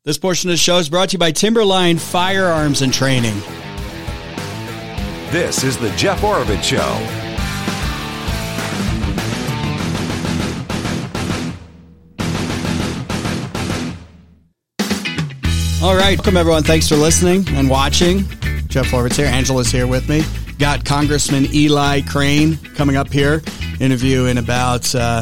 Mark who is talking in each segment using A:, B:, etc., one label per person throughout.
A: This portion of the show is brought to you by Timberline Firearms and Training.
B: This is the Jeff Oravits Show.
A: All right. Welcome, everyone. Thanks for listening and watching. Jeff Oravits here. Angela's here with me. Got Congressman Eli Crane coming up here. Interview in about,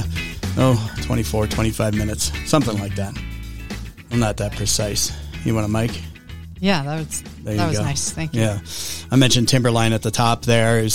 A: 24, 25 minutes. Something like that. I'm not that precise. You want a mic?
C: Yeah, that was nice. Thank you.
A: Yeah. I mentioned Timberline at the top there.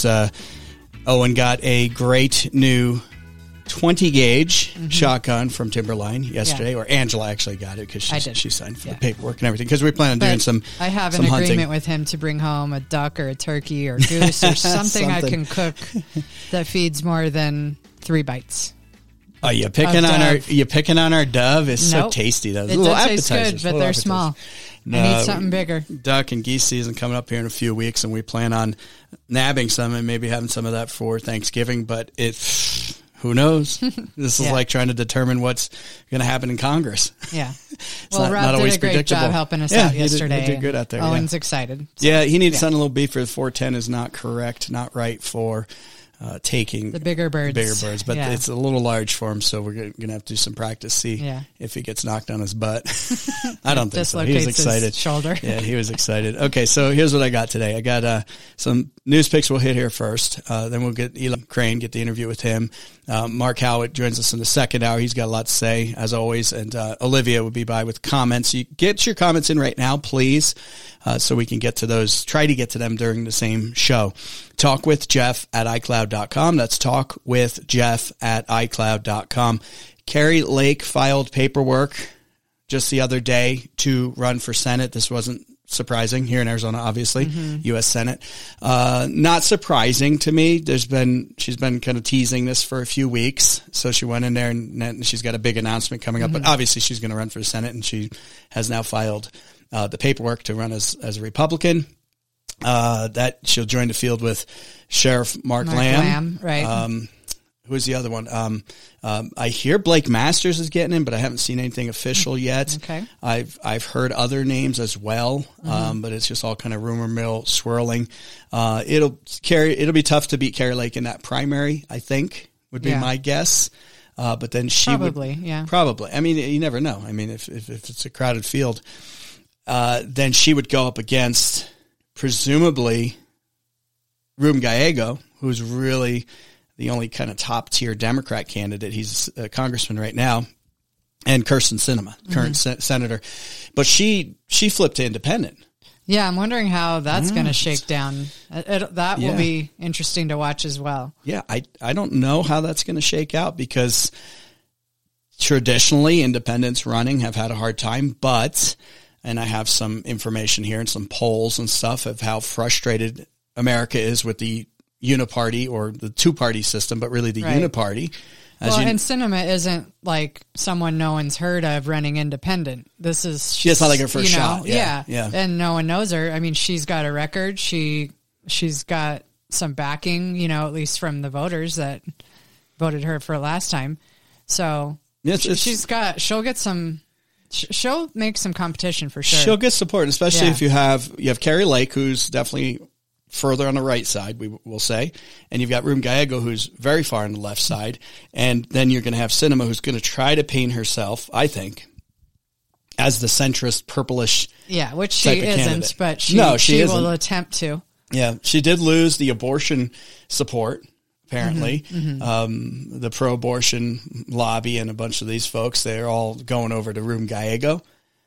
A: Owen got a great new 20 gauge shotgun from Timberline yesterday, or Angela actually got it because she signed for the paperwork and everything, because we plan on doing some
C: I have an agreement with him to bring home a duck or a turkey or goose or something I can cook that feeds more than 3 bites.
A: Oh, you picking on our dove? It's so tasty though.
C: It does taste good, but they're small. I need something bigger.
A: Duck and geese season coming up here in a few weeks, and we plan on nabbing some and maybe having some of that for Thanksgiving, but who knows? This is like trying to determine what's going to happen in Congress.
C: Yeah. Well, Rob did a great job helping us out yesterday.
A: He did good out there.
C: Owen's excited.
A: So, yeah, he needs something a little beefer. The 410 is not correct, not right for taking
C: the bigger birds.
A: But it's a little large for him, so we're going to have to do some practice, see if he gets knocked on his butt. I don't think so. He was excited.
C: His shoulder.
A: Yeah, he was excited. Okay, so here's what I got today. I got some news picks we'll hit here first. Then we'll get Eli Crane, get the interview with him. Mark Howitt joins us in the second hour. He's got a lot to say, as always. And Olivia will be by with comments. You get your comments in right now, please, so we can get to those. Try to get to them during the same show. Talk with Jeff at iCloud.com. That's talk with Jeff at iCloud.com. Kari Lake filed paperwork just the other day to run for Senate. This wasn't surprising here in Arizona, obviously, U.S. Senate. Not surprising to me. She's been kind of teasing this for a few weeks. So she went in there and she's got a big announcement coming up, but obviously she's going to run for the Senate, and she has now filed the paperwork to run as a Republican. That she'll join the field with Sheriff Mark Lamb.
C: Right.
A: Who's the other one? I hear Blake Masters is getting in, but I haven't seen anything official yet.
C: Okay.
A: I've heard other names as well, but it's just all kind of rumor mill swirling. It'll be tough to beat Kari Lake in that primary, I think, would be my guess. But then she
C: probably.
A: I mean, you never know. I mean, if it's a crowded field, then she would go up against presumably Ruben Gallego, who's really the only kind of top-tier Democrat candidate. He's a congressman right now, and Kyrsten Sinema, current senator. But she flipped to independent.
C: Yeah, I'm wondering how that's going to shake down. That will be interesting to watch as well.
A: Yeah, I don't know how that's going to shake out, because traditionally independents running have had a hard time, and I have some information here and some polls and stuff of how frustrated America is with the uniparty, or the two-party system, but really the uniparty.
C: And Sinema isn't like someone no one's heard of running independent. This is
A: it's not like her first shot.
C: Yeah. And no one knows her. I mean, she's got a record. She's got some backing, at least from the voters that voted her for last time. So she'll get some. She'll make some competition for sure.
A: She'll get support, especially if you have Kari Lake, who's definitely further on the right side, we will say, and you've got Ruben Gallego, who's very far on the left side, and then you're going to have Sinema, who's going to try to paint herself, I think, as the centrist, purplish,
C: which she isn't,
A: candidate.
C: But she will attempt to.
A: Yeah, she did lose the abortion support. Apparently, the pro-abortion lobby and a bunch of these folks, they're all going over to Ruben Gallego.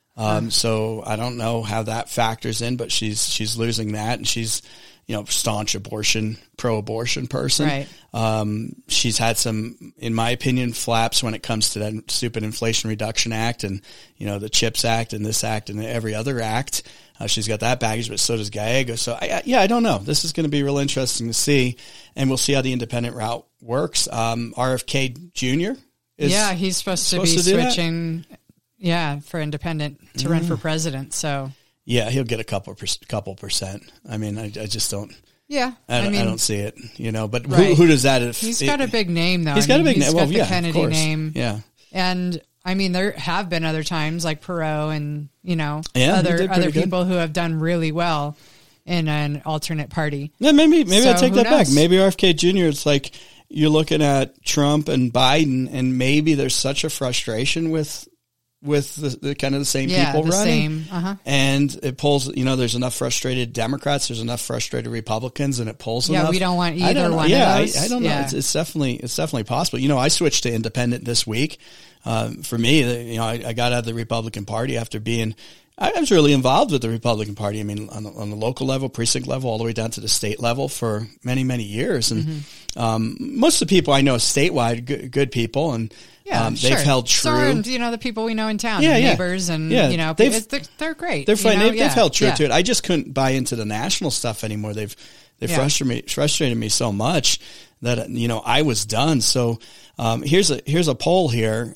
A: So I don't know how that factors in, but she's losing that, and she's, staunch pro-abortion person.
C: Right.
A: She's had some, in my opinion, flaps when it comes to that stupid Inflation Reduction Act and, the CHIPS Act and this act and every other act. She's got that baggage, but so does Gallego. So I don't know. This is going to be real interesting to see, and we'll see how the independent route works. RFK Jr.
C: he's supposed to be switching. Yeah, for independent to run for president. So
A: yeah, he'll get a couple percent. I mean, I just don't.
C: Yeah,
A: I don't see it. But who does that?
C: He's got a big name though.
A: He's got a big name.
C: He's got the Kennedy name.
A: Yeah,
C: and I mean, there have been other times like Perot and,
A: other
C: people who have done really well in an alternate party.
A: Yeah, maybe I take that back. Maybe RFK Jr. It's like you're looking at Trump and Biden, and maybe there's such a frustration with the kind of the same people running. And it pulls, there's enough frustrated Democrats, there's enough frustrated Republicans, and it pulls enough.
C: Yeah, we don't want either one of those.
A: I don't know. It's definitely possible. I switched to independent this week. For me, I got out of the Republican Party after I was really involved with the Republican Party. I mean, on the local level, precinct level, all the way down to the state level for many, many years. And most of the people I know statewide, good people, and they've held true.
C: And, the people we know in town, neighbors, and, they're great.
A: They're fine. They've held true to it. I just couldn't buy into the national stuff anymore. They've frustrated me so much that, I was done. So here's a poll here.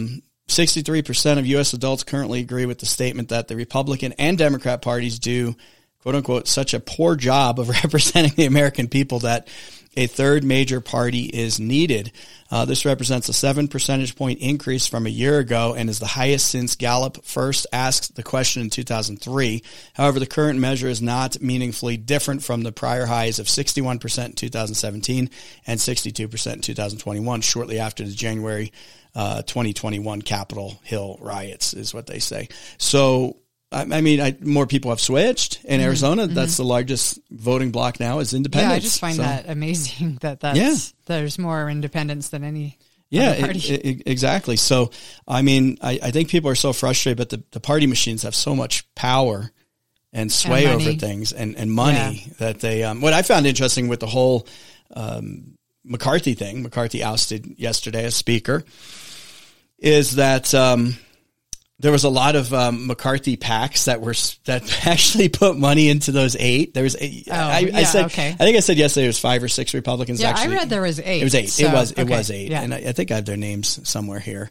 A: 63% of U.S. adults currently agree with the statement that the Republican and Democrat parties do, quote unquote, such a poor job of representing the American people that a third major party is needed. This represents a 7 percentage point increase from a year ago and is the highest since Gallup first asked the question in 2003. However, the current measure is not meaningfully different from the prior highs of 61% in 2017 and 62% in 2021, shortly after the January 2021 Capitol Hill riots, is what they say. So, I mean, more people have switched in Arizona. That's the largest voting bloc now is independents.
C: Yeah, I just find that amazing that there's more independents than any other party.
A: Exactly. So, I mean, I think people are so frustrated, but the party machines have so much power and sway over things and money that they, what I found interesting with the whole McCarthy thing, McCarthy ousted yesterday as speaker, is that there was a lot of McCarthy PACs that actually put money into those 8. There was 8. I think I said yesterday there was 5 or 6 Republicans.
C: Yeah,
A: actually.
C: I read there was 8.
A: It was 8.
C: So,
A: it was 8, and I think I have their names somewhere here.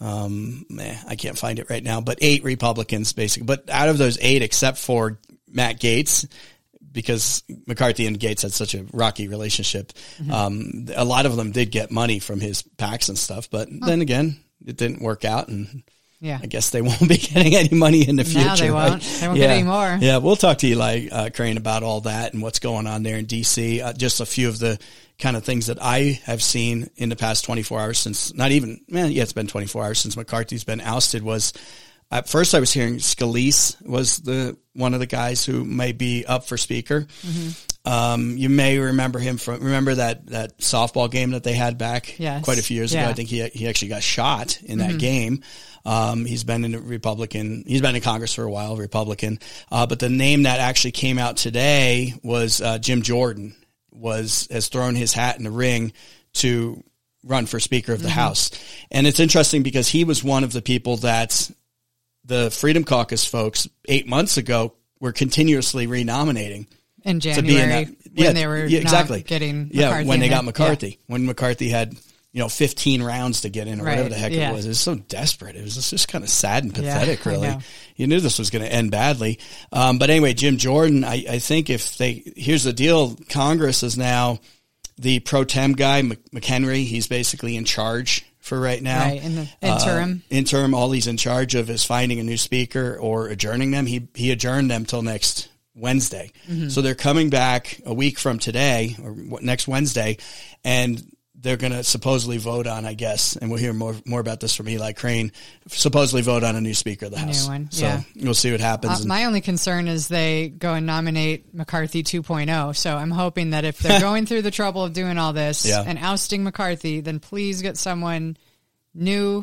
A: I can't find it right now, but 8 Republicans basically. But out of those 8, except for Matt Gaetz, because McCarthy and Gaetz had such a rocky relationship, a lot of them did get money from his PACs and stuff. But then again, it didn't work out, and I guess they won't be getting any money in the future.
C: No, they won't. They won't get any more.
A: Yeah, we'll talk to Eli Crane about all that and what's going on there in D.C. Just a few of the kind of things that I have seen in the past 24 hours since, it's been 24 hours since McCarthy's been ousted. Was at first I was hearing Scalise was one of the guys who may be up for speaker. You may remember him remember that softball game that they had back quite a few years ago. I think he actually got shot in that game. He's been in Congress for a while, Republican. But the name that actually came out today was Jim Jordan has thrown his hat in the ring to run for Speaker of the House. And it's interesting because he was one of the people that the Freedom Caucus folks 8 months ago were continuously renominating.
C: In January, when they were not getting McCarthy.
A: When they got McCarthy. When McCarthy had 15 rounds to get in or whatever the heck it was. It was so desperate. It was just kind of sad and pathetic, really. You knew this was going to end badly. But anyway, Jim Jordan, I think here's the deal. Congress is now the pro tem guy, McHenry. He's basically in charge for right now.
C: Right, in the interim.
A: Interim, all he's in charge of is finding a new speaker or adjourning them. He adjourned them till next Wednesday. So they're coming back a week from today or next Wednesday, and they're going to supposedly vote on, I guess, and we'll hear more about this from Eli Crane, supposedly vote on a new Speaker of the House.
C: New one,
A: so we'll see what happens.
C: My only concern is they go and nominate McCarthy 2.0. So I'm hoping that if they're going through the trouble of doing all this and ousting McCarthy, then please get someone new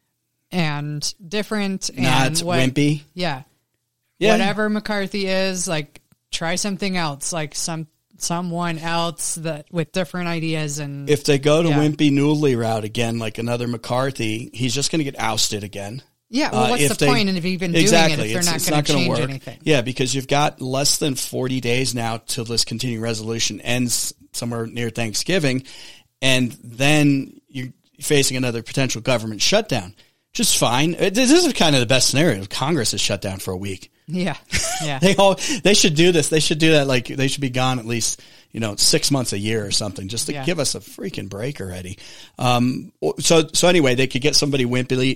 C: and different.
A: Not wimpy.
C: Yeah. Whatever McCarthy is, like, try something else, like someone else that with different ideas. And
A: if they go to wimpy Newley route again, like another McCarthy, he's just going to get ousted again.
C: Yeah, well, what's the point in even doing it if they're not going to change anything?
A: Yeah, because you've got less than 40 days now till this continuing resolution ends somewhere near Thanksgiving, and then you're facing another potential government shutdown. Just fine. This is kind of the best scenario. Congress is shut down for a week.
C: Yeah.
A: They should do this. They should do that. Like, they should be gone at least, 6 months a year or something, just to give us a freaking break already. So anyway, they could get somebody wimpy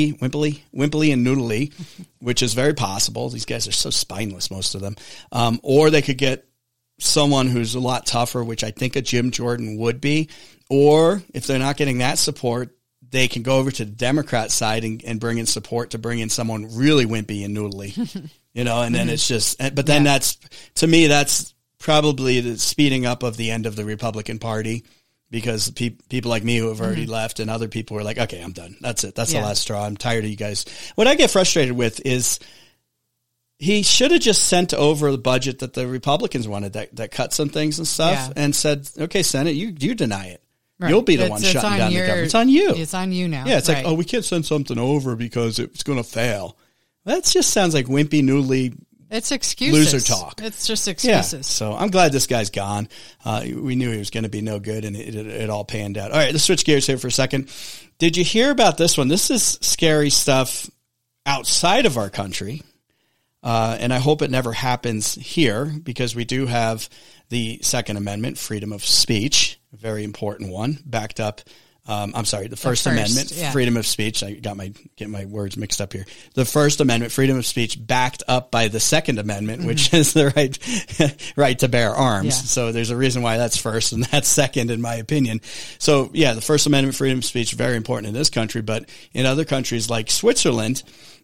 A: and noodly, which is very possible. These guys are so spineless, most of them. Or they could get someone who's a lot tougher, which I think a Jim Jordan would be. Or if they're not getting that support, they can go over to the Democrat side and bring in support to bring in someone really wimpy and noodly, and then it's just, but then that's, to me, that's probably the speeding up of the end of the Republican Party, because people like me who have already left, and other people are like, okay, I'm done. That's it. That's the last straw. I'm tired of you guys. What I get frustrated with is he should have just sent over the budget that the Republicans wanted that cut some things and stuff and said, okay, Senate, you deny it. Right. You'll be the one shutting down the government. It's on you.
C: It's on you now.
A: Yeah, it's like, oh, we can't send something over because it's going to fail. That just sounds like wimpy, noodly.
C: It's excuses.
A: Loser talk.
C: It's just excuses.
A: Yeah, so I'm glad this guy's gone. We knew he was going to be no good, and it all panned out. All right, let's switch gears here for a second. Did you hear about this one? This is scary stuff outside of our country, and I hope it never happens here, because we do have the Second Amendment, freedom of speech, a very important one, backed up. The First Amendment, freedom of speech. I get my words mixed up here. The First Amendment, freedom of speech, backed up by the Second Amendment, which is the right to bear arms. Yeah. So there's a reason why that's first and that's second, in my opinion. So yeah, the First Amendment, freedom of speech, very important in this country, but in other countries like Switzerland,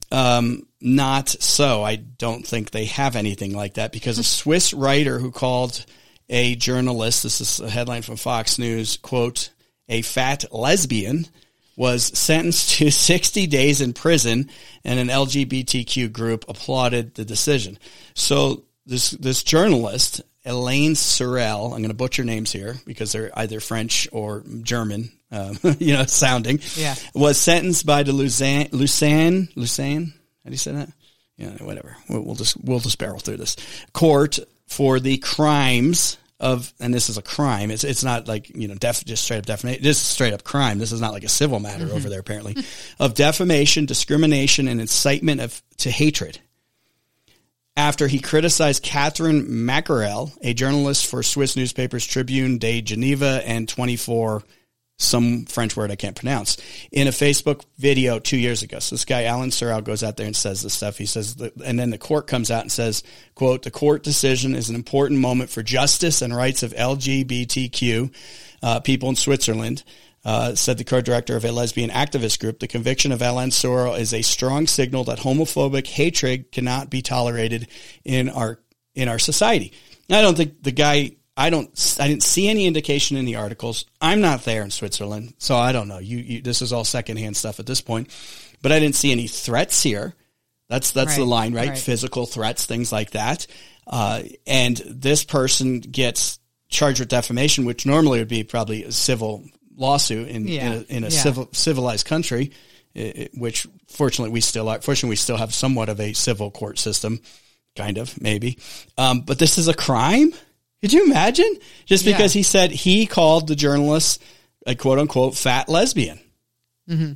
A: not so. I don't think they have anything like that, because a Swiss writer who called a journalist, this is a headline from Fox News, quote, a fat lesbian, was sentenced to 60 days in prison, and an LGBTQ group applauded the decision. So this journalist, Elaine Sorel, I'm going to butcher names here because they're either French or German, sounding, was sentenced by the Lausanne, how do you say that? Yeah, whatever. We'll just barrel through this court for the crimes of, and this is a crime. It's not like, just straight up defamation. This is straight up crime. This is not like a civil matter over there, apparently, of defamation, discrimination, and incitement to hatred, after he criticized Catherine Mackerel, a journalist for Swiss newspapers Tribune de Geneva and 24, some French word I can't pronounce, in a Facebook video 2 years ago. So this guy, Alan Sorel, goes out there and says this stuff. He says, and then the court comes out and says, quote, the court decision is an important moment for justice and rights of LGBTQ people in Switzerland, said the co-director of a lesbian activist group. The conviction of Alan Sorel is a strong signal that homophobic hatred cannot be tolerated in our society. Now, I don't think the guy, I didn't see any indication in the articles. I'm not there in Switzerland, so I don't know. This is all secondhand stuff at this point, but I didn't see any threats here. That's right, the line, right? Physical threats, things like that. And this person gets charged with defamation, which normally would be probably a civil lawsuit in a civilized country, which fortunately we still are. Fortunately, we still have somewhat of a civil court system, kind of, maybe. But this is a crime? Could you imagine? Just because he said he called the journalist a quote unquote fat lesbian. Mm-hmm.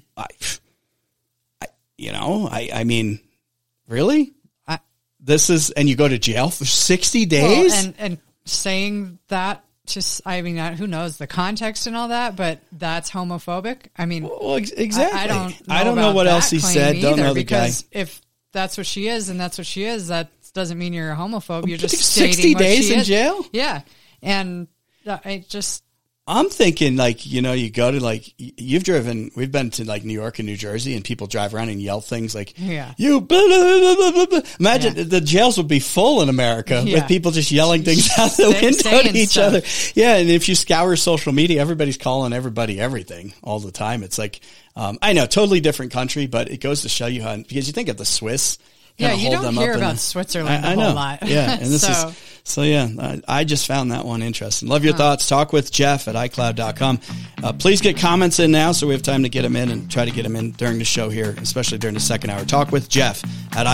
A: I mean, really? And you go to jail for 60 days?
C: Well, and saying that, who knows the context and all that, but that's homophobic. I mean,
A: well, exactly. I don't know what else he said. Don't know the guy.
C: If that's what she is, and that's what she is, that doesn't mean you're a homophobe. You're just
A: 60 days in jail.
C: Yeah, and
A: I'm thinking, you go to we've been to New York and New Jersey, and people drive around and yell things like, you blah, blah, blah, blah, blah. Imagine the jails would be full in America with people just yelling things out the window to each other. Yeah. And if you scour social media, everybody's calling everybody everything all the time. It's like, I know, totally different country, but it goes to show you how, because you think of the Swiss.
C: Yeah, you don't hear about Switzerland a whole lot.
A: Yeah, and this I just found that one interesting. Love your thoughts. Talk with Jeff at iCloud.com. Please get comments in now so we have time to get them in and try to get them in during the show here, especially during the second hour. Talk with Jeff at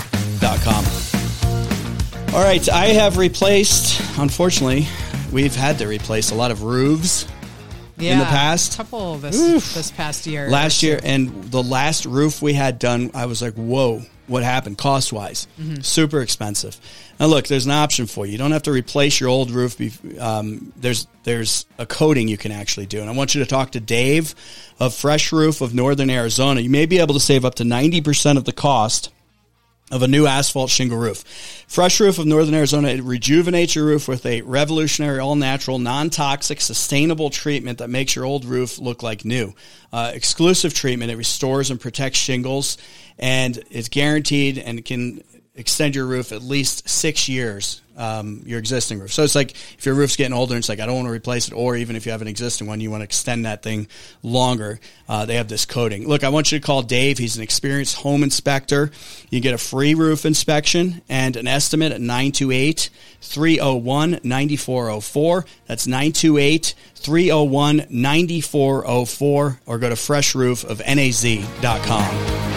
A: iCloud.com. All right, I have replaced, unfortunately, we've had to replace a lot of roofs in the past.
C: A couple this past year.
A: Last year, and the last roof we had done, I was like, whoa. what happened cost-wise. Super expensive. Now, look, there's an option for you. You don't have to replace your old roof. There's a coating you can actually do. And I want you to talk to Dave of Fresh Roof of Northern Arizona. You may be able to save up to 90% of the cost of a new asphalt shingle roof. Fresh Roof of Northern Arizona, it rejuvenates your roof with a revolutionary, all-natural, non-toxic, sustainable treatment that makes your old roof look like new. Exclusive treatment. It restores and protects shingles, and it's guaranteed and can extend your roof at least 6 years, your existing roof. So it's like if your roof's getting older and it's like, I don't want to replace it, or even if you have an existing one, you want to extend that thing longer, they have this coating. Look, I want you to call Dave. He's an experienced home inspector. You get a free roof inspection and an estimate at 928-301-9404. That's 928-301-9404, or go to freshroofofnaz.com.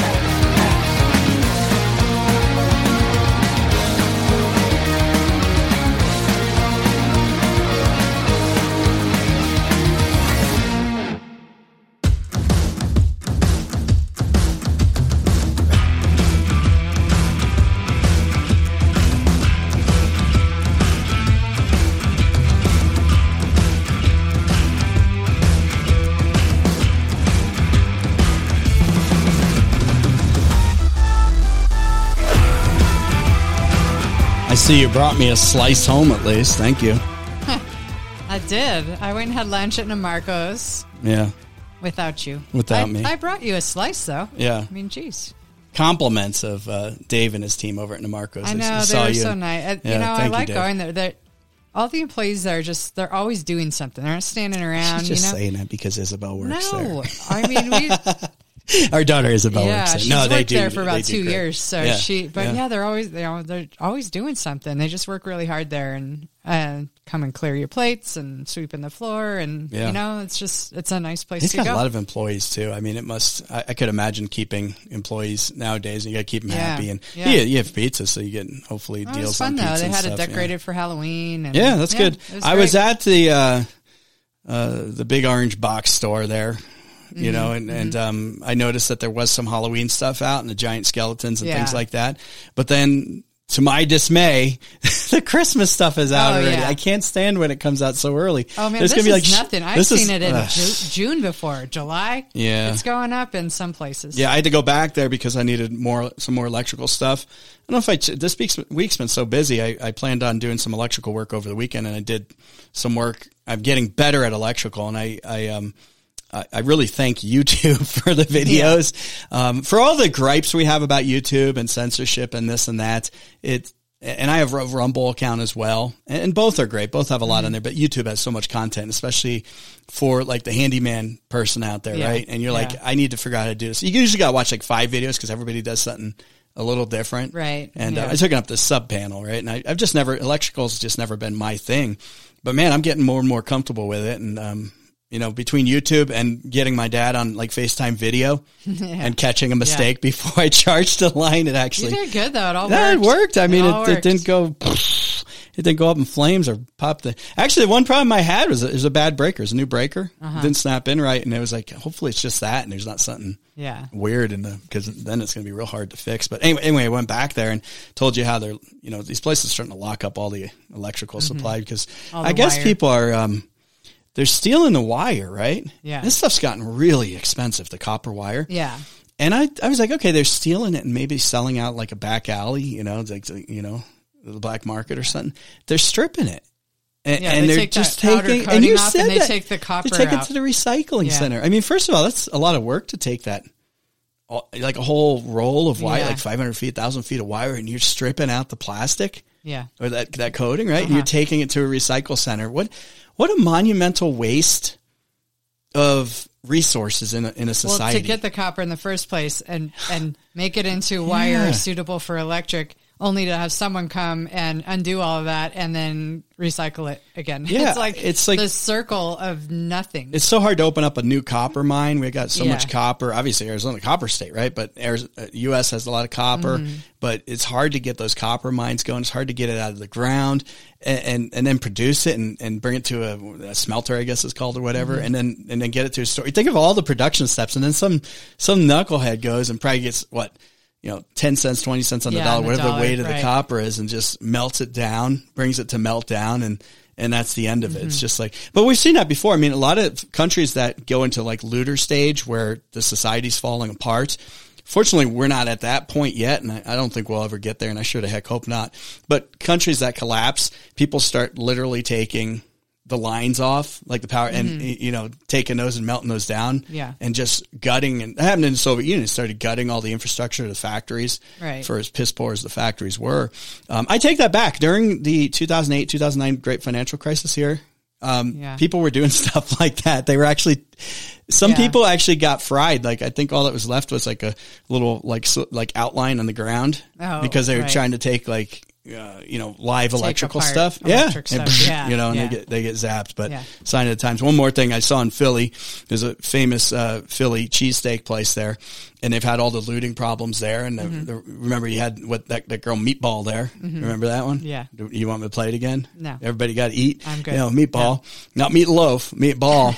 A: I see you brought me a slice home at least. Thank you.
C: I did. I went and had lunch at Namarco's.
A: Yeah.
C: Without you.
A: Without me.
C: I brought you a slice, though.
A: Yeah.
C: I mean, geez.
A: Compliments of Dave and his team over at Namarco's.
C: I know. They were so nice. I like going there. All the employees there they're always doing something. They're not standing around.
A: She's just saying that because Isabel works there.
C: No. I mean,
A: our daughter Isabel works there.
C: She's worked there for about 2 years. So they're always doing something. They just work really hard there and come and clear your plates and sweeping the floor. And, it's a nice place to go.
A: He's got a lot of employees too. I mean, I could imagine keeping employees nowadays, and you got to keep them happy. And you have pizza, so you get hopefully deals on pizza. It was fun though. They had it
C: decorated for Halloween. And,
A: that's good. I was at the big orange box store there. And I noticed that there was some Halloween stuff out and the giant skeletons and things like that. But then, to my dismay, the Christmas stuff is out already. Yeah. I can't stand when it comes out so early.
C: Oh man, this is nothing. I've seen it in June before. July.
A: Yeah.
C: It's going up in some places.
A: Yeah, I had to go back there because I needed some more electrical stuff. I don't know if this week's been so busy. I planned on doing some electrical work over the weekend, and I did some work. I'm getting better at electrical, and I really thank YouTube for the videos, for all the gripes we have about YouTube and censorship and this and that. And I have a Rumble account as well, and both are great. Both have a lot on there, but YouTube has so much content, especially for like the handyman person out there, right? And you're like, I need to figure out how to do this. You usually got to watch like 5 videos because everybody does something a little different,
C: right?
A: And I took up the sub panel, right? And I've just electrical's just never been my thing, but man, I'm getting more and more comfortable with it, and between YouTube and getting my dad on like FaceTime video and catching a mistake before I charged the line, it actually...
C: You did good though. It all worked.
A: Yeah, it worked. I mean, it didn't go... It didn't go up in flames or pop the... Actually, the one problem I had was it was a bad breaker. It was a new breaker. It didn't snap in right, and it was like, hopefully it's just that and there's not something weird because then it's going to be real hard to fix. But anyway, I went back there and told you how they're... these places are starting to lock up all the electrical supply because I guess people are... they're stealing the wire, right?
C: Yeah.
A: This stuff's gotten really expensive, the copper wire.
C: Yeah.
A: And I was like, okay, they're stealing it and maybe selling out like a back alley, like, the black market or something. They're stripping it. And they're just taking, and you said
C: and they take the copper
A: out. They take it to the recycling center. I mean, first of all, that's a lot of work to take that, like a whole roll of wire, like 500 feet, 1,000 feet of wire, and you're stripping out the plastic.
C: Yeah.
A: Or that coating, right? And you're taking it to a recycle center. What a monumental waste of resources in a society.
C: Well, to get the copper in the first place and make it into wire suitable for electric, only to have someone come and undo all of that and then recycle it again.
A: Yeah,
C: it's like the circle of nothing.
A: It's so hard to open up a new copper mine. We got so much copper. Obviously, Arizona copper state, right? But U.S. has a lot of copper, but it's hard to get those copper mines going. It's hard to get it out of the ground and then produce it and bring it to a smelter, I guess it's called, or whatever, and then get it to a store. You think of all the production steps, and then some knucklehead goes and probably gets 10 cents, 20 cents on the dollar, whatever the weight of the copper is, and just melts it down, brings it to meltdown, and that's the end of it. It's just like, but we've seen that before. I mean, a lot of countries that go into like looter stage where the society's falling apart. Fortunately, we're not at that point yet, and I don't think we'll ever get there, and I sure the heck hope not. But countries that collapse, people start literally taking the lines off, like the power, and, taking those and melting those down, and just gutting. And that happened in the Soviet Union. It started gutting all the infrastructure of the factories for as piss poor as the factories were. I take that back. During the 2008, 2009 great financial crisis here, people were doing stuff like that. They were actually... Some people actually got fried. Like, I think all that was left was like a little like outline on the ground because they were trying to take like, live electrical stuff. And they get zapped, but sign of the times. One more thing I saw in Philly, there's a famous, Philly cheesesteak place there, and they've had all the looting problems there. And remember you had that girl Meatball there. Remember that one? Yeah. You want me to play it again?
C: No.
A: Everybody got to eat.
C: I'm good.
A: Meatball, not meatloaf, Meatball.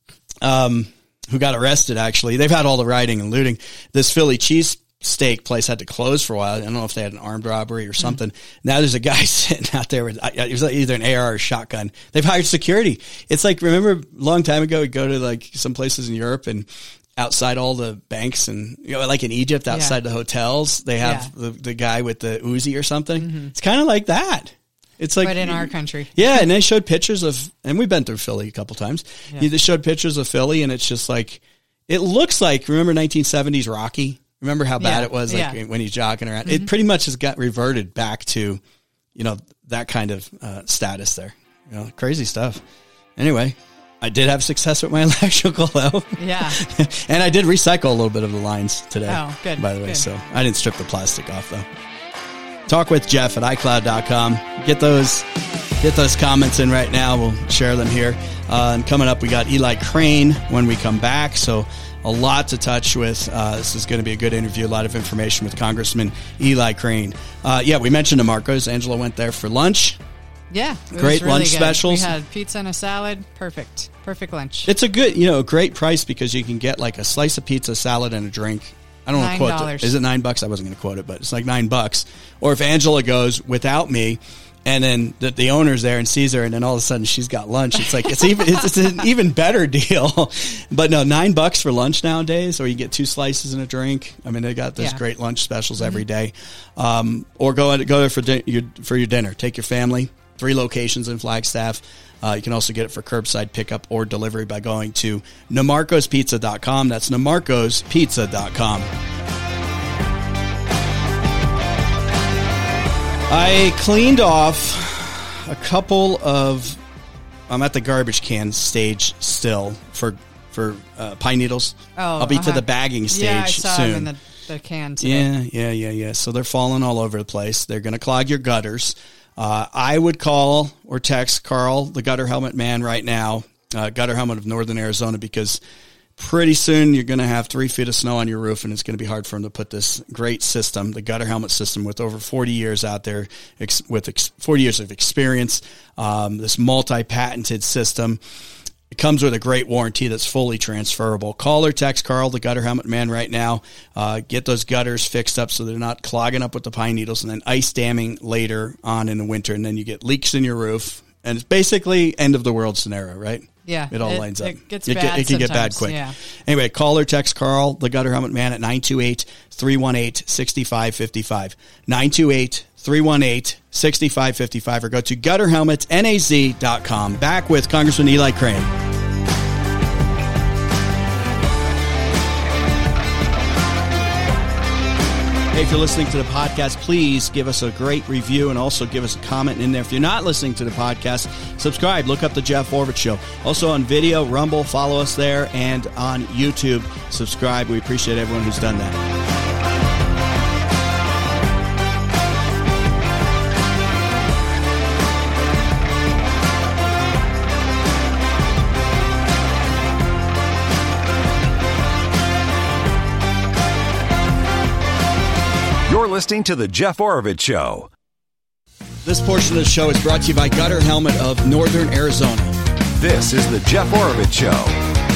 A: Who got arrested, actually. They've had all the rioting and looting. This Philly cheesesteak place had to close for a while. I don't know if they had an armed robbery or something. Now there's a guy sitting out there with it was either an AR or a shotgun. They've hired security. It's like, remember a long time ago, we'd go to like some places in Europe and outside all the banks and, like in Egypt, outside the hotels, they have the guy with the Uzi or something. It's kind of like that. It's like,
C: but in our country.
A: Yeah. And they showed pictures of, and we've been through Philly a couple times. They showed pictures of Philly, and it's just like, it looks like, remember 1970s Rocky? Remember how bad it was when he's jogging around? It pretty much has got reverted back to, that kind of status there. Crazy stuff. Anyway, I did have success with my electrical though.
C: Yeah.
A: And I did recycle a little bit of the lines today.
C: Oh, good.
A: By the way, so I didn't strip the plastic off though. Talk with Jeff at iCloud.com. Get those comments in right now. We'll share them here. And coming up, we got Eli Crane when we come back. So a lot to touch with. This is going to be a good interview. A lot of information with Congressman Eli Crane. We mentioned DeMarco's. Angela went there for lunch.
C: Yeah.
A: Great lunch specials.
C: We had pizza and a salad. Perfect lunch.
A: It's a good, a great price because you can get like a slice of pizza, salad, and a drink. I don't want to quote it. Is it $9? I wasn't going to quote it, but it's like $9. Or if Angela goes without me, and then the owner's there and sees her, and then all of a sudden she's got lunch. It's like it's an even better deal. But no, $9 for lunch nowadays, or you get 2 slices and a drink. I mean, they got those great lunch specials every day. Or go there for your dinner. Take your family. 3 locations in Flagstaff. You can also get it for curbside pickup or delivery by going to namarcospizza.com. That's namarcospizza.com. I cleaned off a couple of... I'm at the garbage can stage still for pine needles. I'll be to the bagging stage soon.
C: Yeah, I saw them in the can today.
A: Yeah. So they're falling all over the place. They're going to clog your gutters. I would call or text Carl, the Gutter Helmet Man, right now, Gutter Helmet of Northern Arizona, because pretty soon you're going to have 3 feet of snow on your roof, and it's going to be hard for him to put this great system, the Gutter Helmet system, with over 40 years out there, with 40 years of experience, this multi-patented system. It comes with a great warranty that's fully transferable. Call or text Carl, the Gutter Helmet Man, right now. Get those gutters fixed up so they're not clogging up with the pine needles and then ice damming later on in the winter. And then you get leaks in your roof. And it's basically end of the world scenario, right?
C: Yeah.
A: It all lines up.
C: It gets bad.
A: It can get bad quick.
C: Yeah.
A: Anyway, call or text Carl, the Gutter Helmet Man, at 928-318-6555. 928-318-6555, or go to gutterhelmetnaz.com. Back with Congressman Eli Crane. Hey, if you're listening to the podcast, please give us a great review and also give us a comment in there. If you're not listening to the podcast, subscribe. Look up the Jeff Oravits Show. Also on video, Rumble, follow us there, and on YouTube, subscribe. We appreciate everyone who's done that.
B: You're listening to The Jeff Oravits Show.
A: This portion of the show is brought to you by Gutter Helmet of Northern Arizona.
B: This is The Jeff Oravits Show.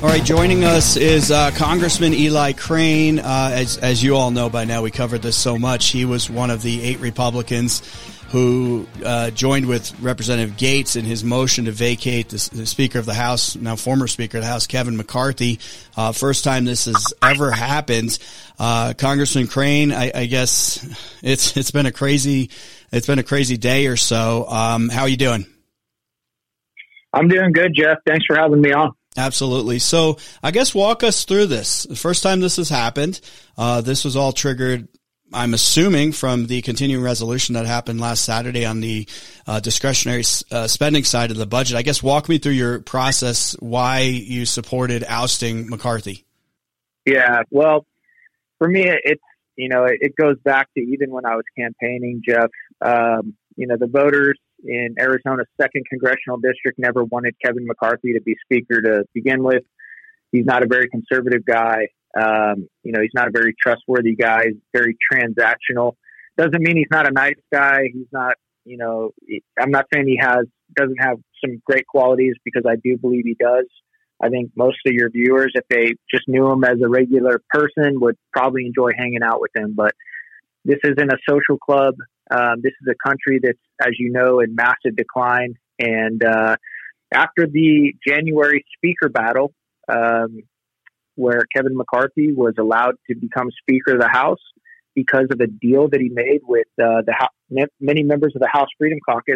A: All right, joining us is Congressman Eli Crane. As you all know by now, we covered this so much. He was one of the 8 Republicans who joined with Representative Gates in his motion to vacate the Speaker of the House, now former Speaker of the House, Kevin McCarthy. First time this has ever happened. Congressman Crane, I guess it's been a crazy day or so. How are you doing?
D: I'm doing good, Jeff. Thanks for having me on.
A: Absolutely. So I guess walk us through this. The first time this has happened, this was all triggered, I'm assuming, from the continuing resolution that happened last Saturday on the discretionary spending side of the budget. I guess walk me through your process, why you supported ousting McCarthy.
D: Yeah, well, for me, it goes back to even when I was campaigning, Jeff. The voters in Arizona's 2nd Congressional District never wanted Kevin McCarthy to be Speaker to begin with. He's not a very conservative guy. He's not a very trustworthy guy. He's very transactional. Doesn't mean he's not a nice guy. He's not, I'm not saying he doesn't have some great qualities, because I do believe he does. I think most of your viewers, if they just knew him as a regular person, would probably enjoy hanging out with him. But this isn't a social club. This is a country that's, as you know, in massive decline. And after the January speaker battle, where Kevin McCarthy was allowed to become Speaker of the House because of a deal that he made with many members of the House Freedom Caucus,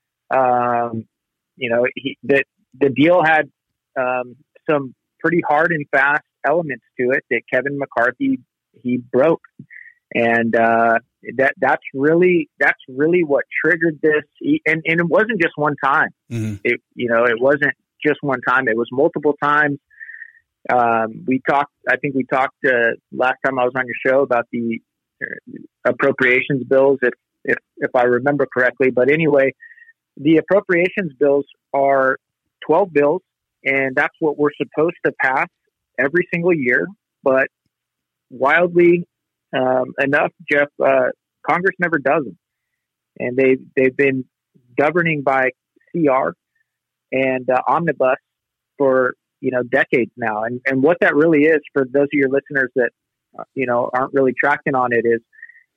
D: the deal had some pretty hard and fast elements to it that Kevin McCarthy, he broke. And that's really what triggered this. And it wasn't just one time. Mm-hmm. It wasn't just one time. It was multiple times. I think we talked last time I was on your show about the appropriations bills, if I remember correctly. But anyway, the appropriations bills are 12 bills, and that's what we're supposed to pass every single year. But wildly enough, Jeff, Congress never does them, and they've been governing by CR and omnibus for decades now. And what that really is, for those of your listeners that aren't really tracking on it, is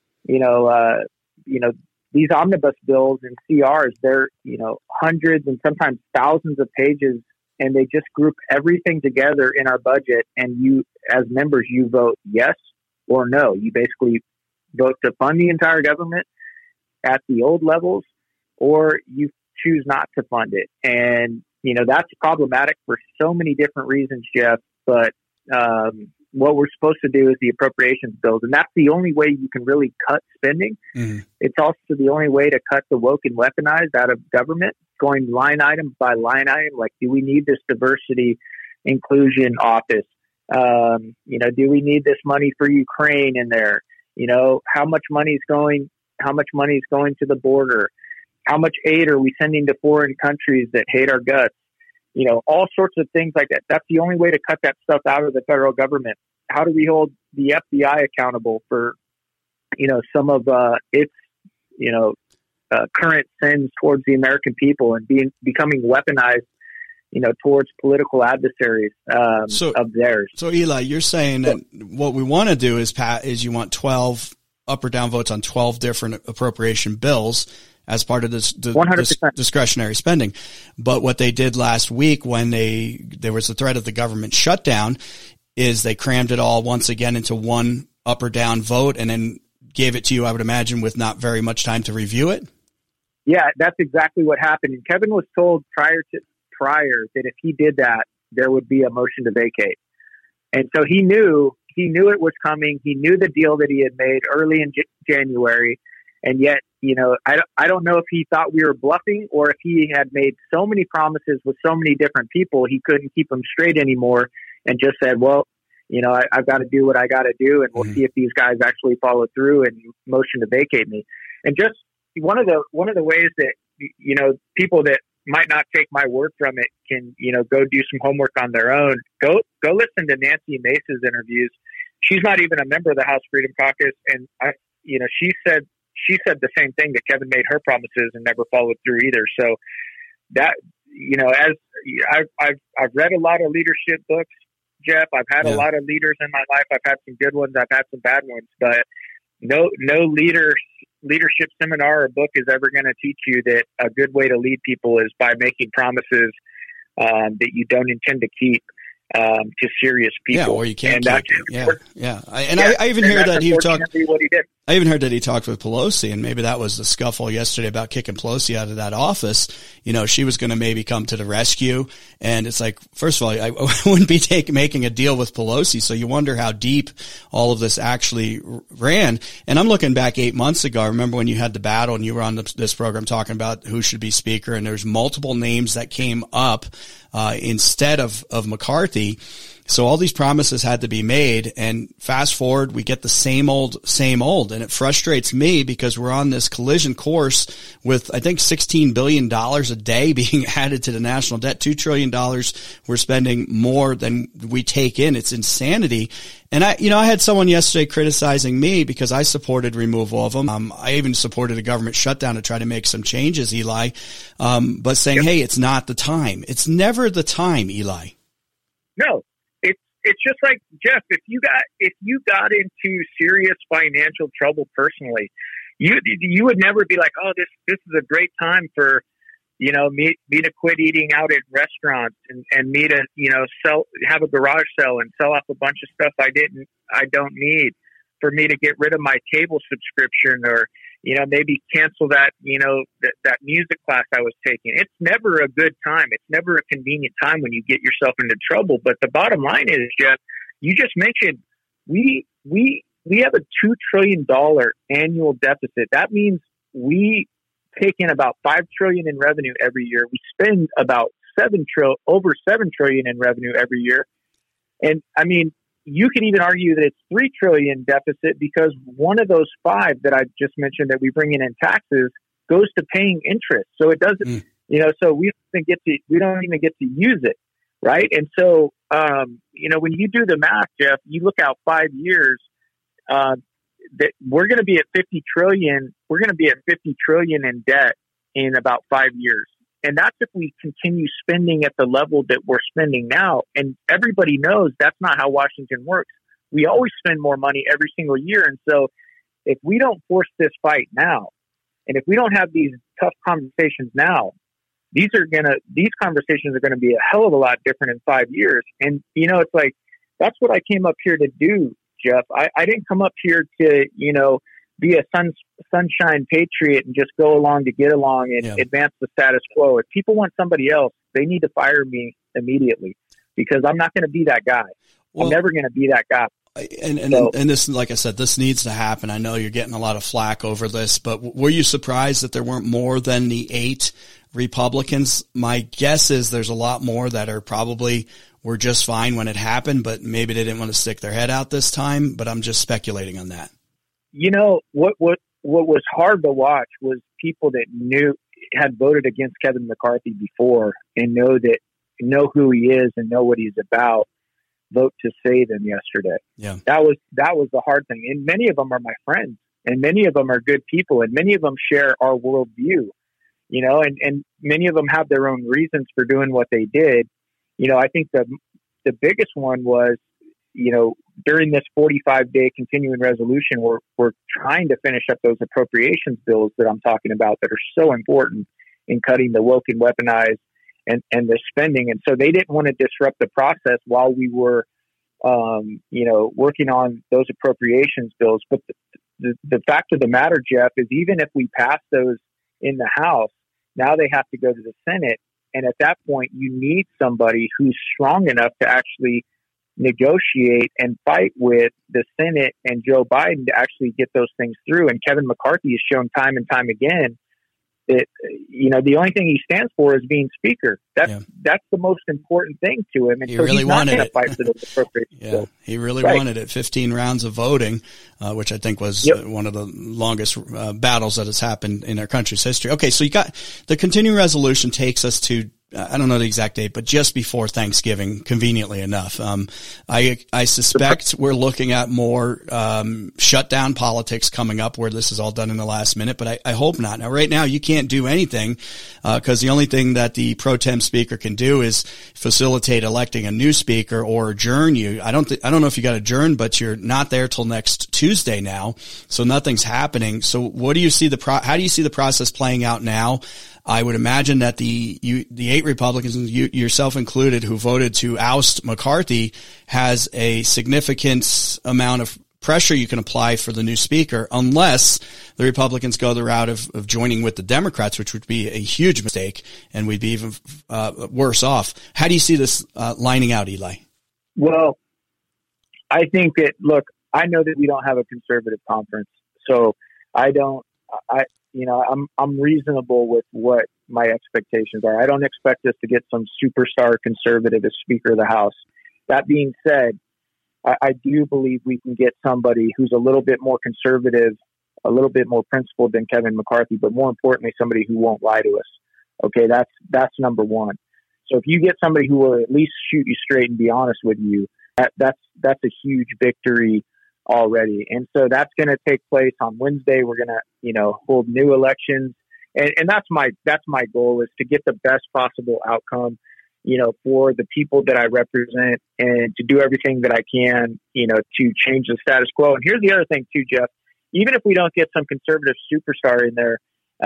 D: these omnibus bills and CRs, they're hundreds and sometimes thousands of pages, and they just group everything together in our budget. And you, as members, you vote yes or no. You basically vote to fund the entire government at the old levels, or you choose not to fund it. And, that's problematic for so many different reasons, Jeff. But what we're supposed to do is the appropriations bills. And that's the only way you can really cut spending. Mm-hmm. It's also the only way to cut the woke and weaponized out of government, going line item by line item. Like, do we need this diversity inclusion office? Do we need this money for Ukraine in there? How much money is going to the border? How much aid are we sending to foreign countries that hate our guts? All sorts of things like that. That's the only way to cut that stuff out of the federal government. How do we hold the FBI accountable for, some of its, current sins towards the American people and becoming weaponized, towards political adversaries of theirs. So
A: Eli, you're saying that what we want to do is you want 12 up or down votes on 12 different appropriation bills as part of this discretionary spending. But what they did last week, when there was the threat of the government shutdown, is they crammed it all once again into one up or down vote and then gave it to you, I would imagine, with not very much time to review it.
D: Yeah, that's exactly what happened. And Kevin was told prior that if he did that, there would be a motion to vacate. And so he knew it was coming. He knew the deal that he had made early in January. And yet, I don't know if he thought we were bluffing, or if he had made so many promises with so many different people, he couldn't keep them straight anymore, and just said, well, I've got to do what I got to do, and we'll see if these guys actually follow through and motion to vacate me. And just one of the ways that, people that might not take my word from it can, go do some homework on their own. Go listen to Nancy Mace's interviews. She's not even a member of the House Freedom Caucus. And she said the same thing, that Kevin made her promises and never followed through either. So that, I've read a lot of leadership books, Jeff. I've had a lot of leaders in my life. I've had some good ones. I've had some bad ones, but no leadership seminar or book is ever going to teach you that a good way to lead people is by making promises that you don't intend to keep to serious people.
A: Yeah, or you can't keep. I even hear that he talked. What he did. I even heard that he talked with Pelosi, and maybe that was the scuffle yesterday about kicking Pelosi out of that office. You know, she was going to maybe come to the rescue, and it's like, first of all, I wouldn't be making a deal with Pelosi, so you wonder how deep all of this actually ran. And I'm looking back 8 months ago. I remember when you had the battle, and you were on this program talking about who should be speaker, and there's multiple names that came up instead of McCarthy. So all these promises had to be made, and fast forward, we get the same old, and it frustrates me because we're on this collision course with, I think, $16 billion a day being added to the national debt, $2 trillion we're spending more than we take in. It's insanity. And I had someone yesterday criticizing me because I supported removal of them. I even supported a government shutdown to try to make some changes, Eli, but saying, hey, it's not the time. It's never the time, Eli.
D: No. It's just like, Jeff, if you got into serious financial trouble personally, you would never be like, oh, this is a great time for, me to quit eating out at restaurants and me to, have a garage sale and sell off a bunch of stuff I don't need, for me to get rid of my cable subscription, or, maybe cancel that, that music class I was taking. It's never a good time. It's never a convenient time when you get yourself into trouble. But the bottom line is, Jeff, you just mentioned we have a $2 trillion annual deficit. That means we take in about $5 trillion in revenue every year. We spend about over $7 trillion in revenue every year. And I mean, you could even argue that it's $3 trillion deficit because one of those five that I just mentioned that we bring in taxes goes to paying interest. So it doesn't, so we don't even get to use it. Right. And so, when you do the math, Jeff, you look out 5 years, that we're going to be at 50 trillion. We're going to be at 50 trillion in debt in about 5 years. And that's if we continue spending at the level that we're spending now. And everybody knows that's not how Washington works. We always spend more money every single year. And so if we don't force this fight now, and if we don't have these tough conversations now, these conversations are going to be a hell of a lot different in 5 years. And, it's like, that's what I came up here to do, Jeff. I didn't come up here to, be a sunshine patriot and just go along to get along and advance the status quo. If people want somebody else, they need to fire me immediately, because I'm not going to be that guy. Well, I'm never going to be that guy.
A: And this, like I said, this needs to happen. I know you're getting a lot of flack over this, but were you surprised that there weren't more than the 8 Republicans? My guess is there's a lot more that were just fine when it happened, but maybe they didn't want to stick their head out this time. But I'm just speculating on that.
D: What was hard to watch was people that had voted against Kevin McCarthy before and know who he is and know what he's about, vote to save him yesterday.
A: Yeah.
D: That was the hard thing. And many of them are my friends, and many of them are good people, and many of them share our worldview, and many of them have their own reasons for doing what they did. I think the biggest one was, during this 45-day continuing resolution, we're trying to finish up those appropriations bills that I'm talking about that are so important in cutting the woke and weaponized and the spending. And so they didn't want to disrupt the process while we were, working on those appropriations bills. But the fact of the matter, Jeff, is even if we pass those in the House, now they have to go to the Senate. And at that point, you need somebody who's strong enough to actually negotiate and fight with the Senate and Joe Biden to actually get those things through. And Kevin McCarthy has shown time and time again that, the only thing he stands for is being speaker. That's the most important thing to him. And
A: he really wanted it.
D: Fight for those appropriations.
A: He really wanted it. 15 rounds of voting, which I think was one of the longest battles that has happened in our country's history. Okay, so you got the continuing resolution takes us to I don't know the exact date, but just before Thanksgiving, conveniently enough. I suspect we're looking at more shutdown politics coming up where this is all done in the last minute, but I hope not. Now, right now, you can't do anything because the only thing that the pro tem speaker can do is facilitate electing a new speaker or adjourn you. I don't know if you got adjourned, but you're not there till next Tuesday now, so nothing's happening. So what do you see how do you see the process playing out now? I would imagine that the 8 Republicans, yourself included, who voted to oust McCarthy, has a significant amount of pressure you can apply for the new speaker, unless the Republicans go the route of joining with the Democrats, which would be a huge mistake, and we'd be even worse off. How do you see this lining out, Eli?
D: Well, I think that, look, I know that we don't have a conservative conference, so I'm reasonable with what my expectations are. I don't expect us to get some superstar conservative as Speaker of the House. That being said, I do believe we can get somebody who's a little bit more conservative, a little bit more principled than Kevin McCarthy, but more importantly, somebody who won't lie to us. Okay, that's number one. So if you get somebody who will at least shoot you straight and be honest with you, that's a huge victory already. And so that's going to take place on Wednesday. We're going to, hold new elections. And that's my goal, is to get the best possible outcome, for the people that I represent, and to do everything that I can, to change the status quo. And here's the other thing too, Jeff, even if we don't get some conservative superstar in there,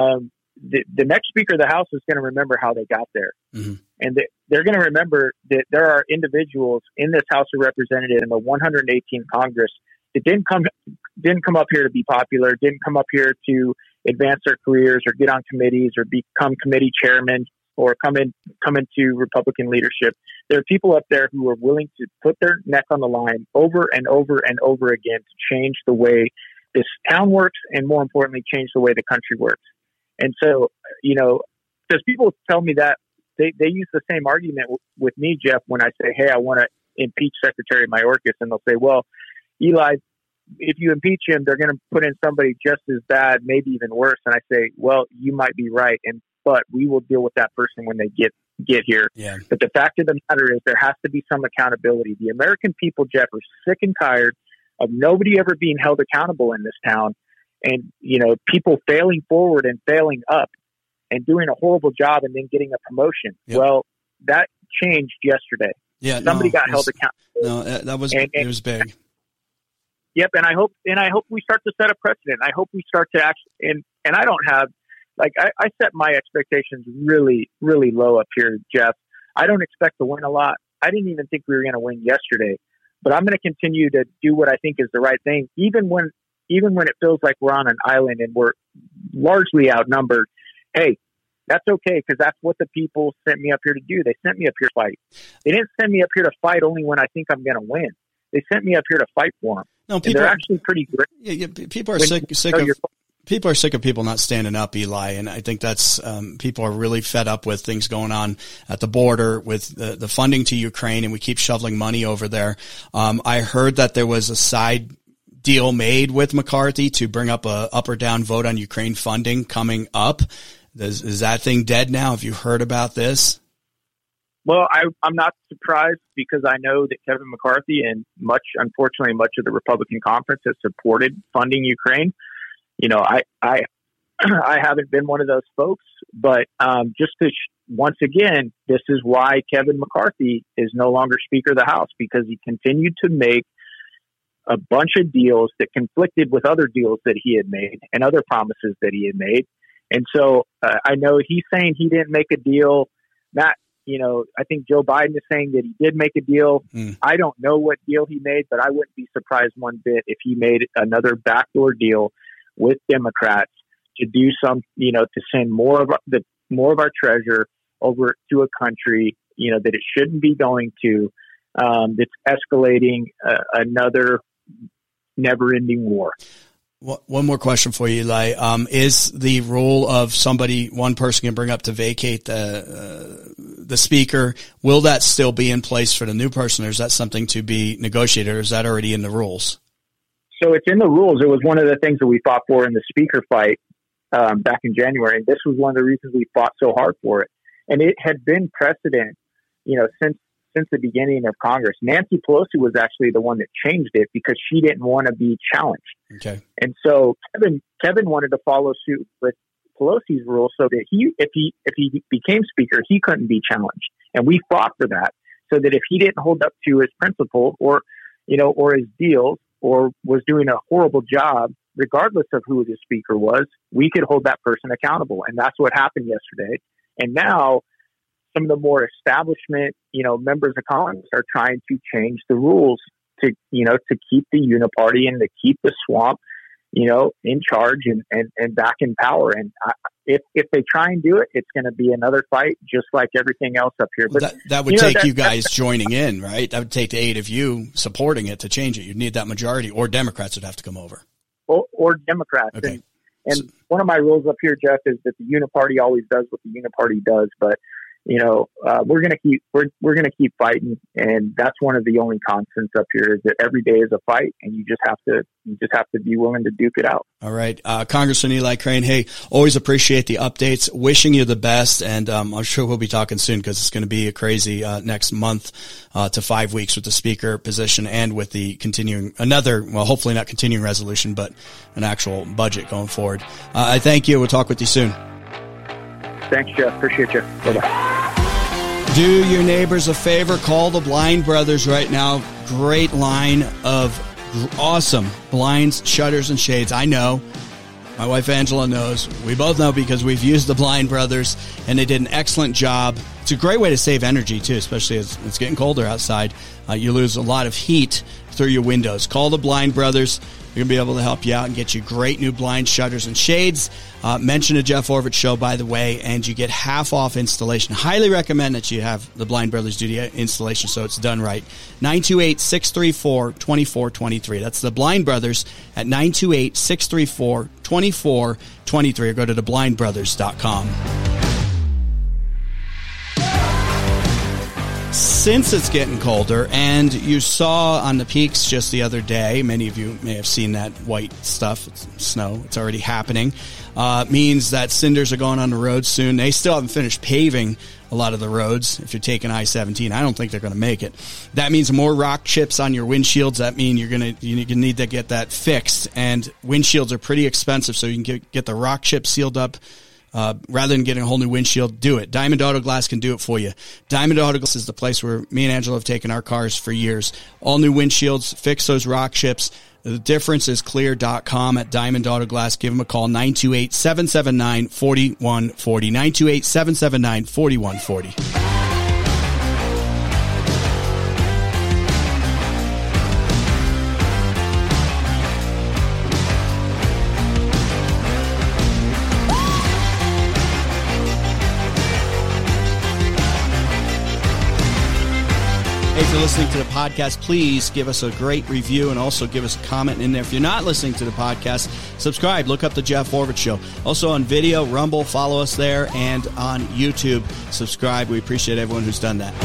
D: the next Speaker of the House is going to remember how they got there. Mm-hmm. And they're going to remember that there are individuals in this House of Representatives in the 118th Congress that didn't come up here to be popular, didn't come up here to advance their careers or get on committees or become committee chairmen or come into Republican leadership. There are people up there who are willing to put their neck on the line over and over and over again to change the way this town works, and more importantly, change the way the country works. And so, because people tell me that, they use the same argument with me, Jeff, when I say, hey, I want to impeach Secretary Mayorkas, and they'll say, well, Eli, if you impeach him, they're going to put in somebody just as bad, maybe even worse. And I say, well, you might be right, but we will deal with that person when they get here. Yeah. But the fact of the matter is, there has to be some accountability. The American people, Jeff, are sick and tired of nobody ever being held accountable in this town, and people failing forward and failing up and doing a horrible job and then getting a promotion. Yep. Well, that changed yesterday. Yeah, somebody got held accountable.
A: No, it was big.
D: Yep, and I hope we start to set a precedent. I hope we start to actually, and I don't have, I set my expectations really, really low up here, Jeff. I don't expect to win a lot. I didn't even think we were going to win yesterday, but I'm going to continue to do what I think is the right thing, even when it feels like we're on an island and we're largely outnumbered. Hey, that's okay, because that's what the people sent me up here to do. They sent me up here to fight. They didn't send me up here to fight only when I think I'm going to win. They sent me up here to fight for them.
A: No,
D: they're actually pretty great.
A: Yeah, people are sick of people not standing up, Eli, and I think that's people are really fed up with things going on at the border with the funding to Ukraine, and we keep shoveling money over there. I heard that there was a side deal made with McCarthy to bring up a up or down vote on Ukraine funding coming up. Is that thing dead now? Have you heard about this?
D: Well, I'm not surprised, because I know that Kevin McCarthy and unfortunately much of the Republican conference has supported funding Ukraine. I haven't been one of those folks, but just to once again, this is why Kevin McCarthy is no longer Speaker of the House, because he continued to make a bunch of deals that conflicted with other deals that he had made and other promises that he had made. And so I know he's saying he didn't make a deal. I think Joe Biden is saying that he did make a deal. I don't know what deal he made, but I wouldn't be surprised one bit if he made another backdoor deal with Democrats to do some, to send more of our treasure over to a country, that it shouldn't be going to, that's escalating another never-ending war.
A: One more question for you, Eli. Is the rule of one person can bring up to vacate the speaker, will that still be in place for the new person, or is that something to be negotiated, or is that already in the rules?
D: So it's in the rules. It was one of the things that we fought for in the speaker fight back in January. And this was one of the reasons we fought so hard for it. And it had been precedent, since the beginning of Congress. Nancy Pelosi was actually the one that changed it because she didn't want to be challenged.
A: Okay.
D: And so Kevin wanted to follow suit with Pelosi's rule so that if he became speaker, he couldn't be challenged. And we fought for that so that if he didn't hold up to his principle or his deals or was doing a horrible job, regardless of who the speaker was, we could hold that person accountable. And that's what happened yesterday. And now some of the more establishment, members of Congress are trying to change the rules to keep the uniparty and to keep the swamp, in charge and back in power. And if they try and do it, it's going to be another fight, just like everything else up here. But
A: that would take you guys joining in, right? That would take the 8 of you supporting it to change it. You'd need that majority, or Democrats would have to come over.
D: Or Democrats.
A: Okay.
D: And one of my rules up here, Jeff, is that the uniparty always does what the uniparty does. But we're going to keep fighting, and that's one of the only constants up here is that every day is a fight, and you just have to be willing to duke it out.
A: All right, Congressman Eli Crane. Hey, always appreciate the updates. Wishing you the best, and I'm sure we'll be talking soon because it's going to be a crazy next month to 5 weeks with the speaker position and with the hopefully not continuing resolution, but an actual budget going forward. I thank you. We'll talk with you soon.
D: Thanks, Jeff. Appreciate you. Bye-bye.
A: Do your neighbors a favor. Call the Blind Brothers right now. Great line of awesome blinds, shutters, and shades. I know. My wife Angela knows. We both know because we've used the Blind Brothers, and they did an excellent job. It's a great way to save energy, too, especially as it's getting colder outside. You lose a lot of heat through your windows. Call the Blind Brothers. They're going to be able to help you out and get you great new blinds, shutters, and shades. Mention a Jeff Oravits Show, by the way, and you get half off installation. Highly recommend that you have the Blind Brothers do the installation so it's done right. 928-634-2423. That's the Blind Brothers at 928-634-2423, or go to theblindbrothers.com. Since it's getting colder, and you saw on the peaks just the other day, many of you may have seen that white stuff, it's snow, it's already happening, means that cinders are going on the roads soon. They still haven't finished paving a lot of the roads. If you're taking I-17, I don't think they're going to make it. That means more rock chips on your windshields. That means you need to get that fixed, and windshields are pretty expensive, so you can get the rock chip sealed up. Rather than getting a whole new windshield, do it. Diamond Auto Glass can do it for you. Diamond Auto Glass is the place where me and Angela have taken our cars for years. All new windshields, fix those rock chips. The difference is clear.com at Diamond Auto Glass. Give them a call, 928-779-4140. 928-779-4140. If you're listening to the podcast, please give us a great review and also give us a comment in there. If you're not listening to the podcast, subscribe. Look up the Jeff Oravits Show. Also on video, Rumble, follow us there, and on YouTube, subscribe. We appreciate everyone who's done that.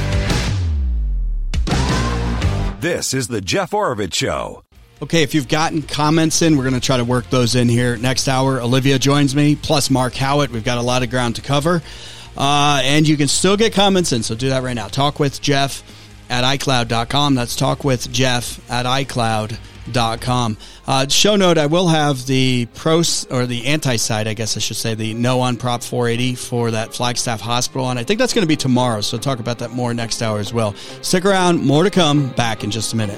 B: This is the Jeff Oravits Show.
A: Okay, if you've gotten comments in, we're going to try to work those in here. Next hour, Olivia joins me, plus Mark Howitt. We've got a lot of ground to cover. And you can still get comments in, so do that right now. Talk with Jeff at iCloud.com. That's talkwithjeff at iCloud.com. Show note, I will have the the anti-side, I guess I should say, the no on Prop 480 for that Flagstaff Hospital, and I think that's going to be tomorrow, so talk about that more next hour as well. Stick around, more to come, back in just a minute.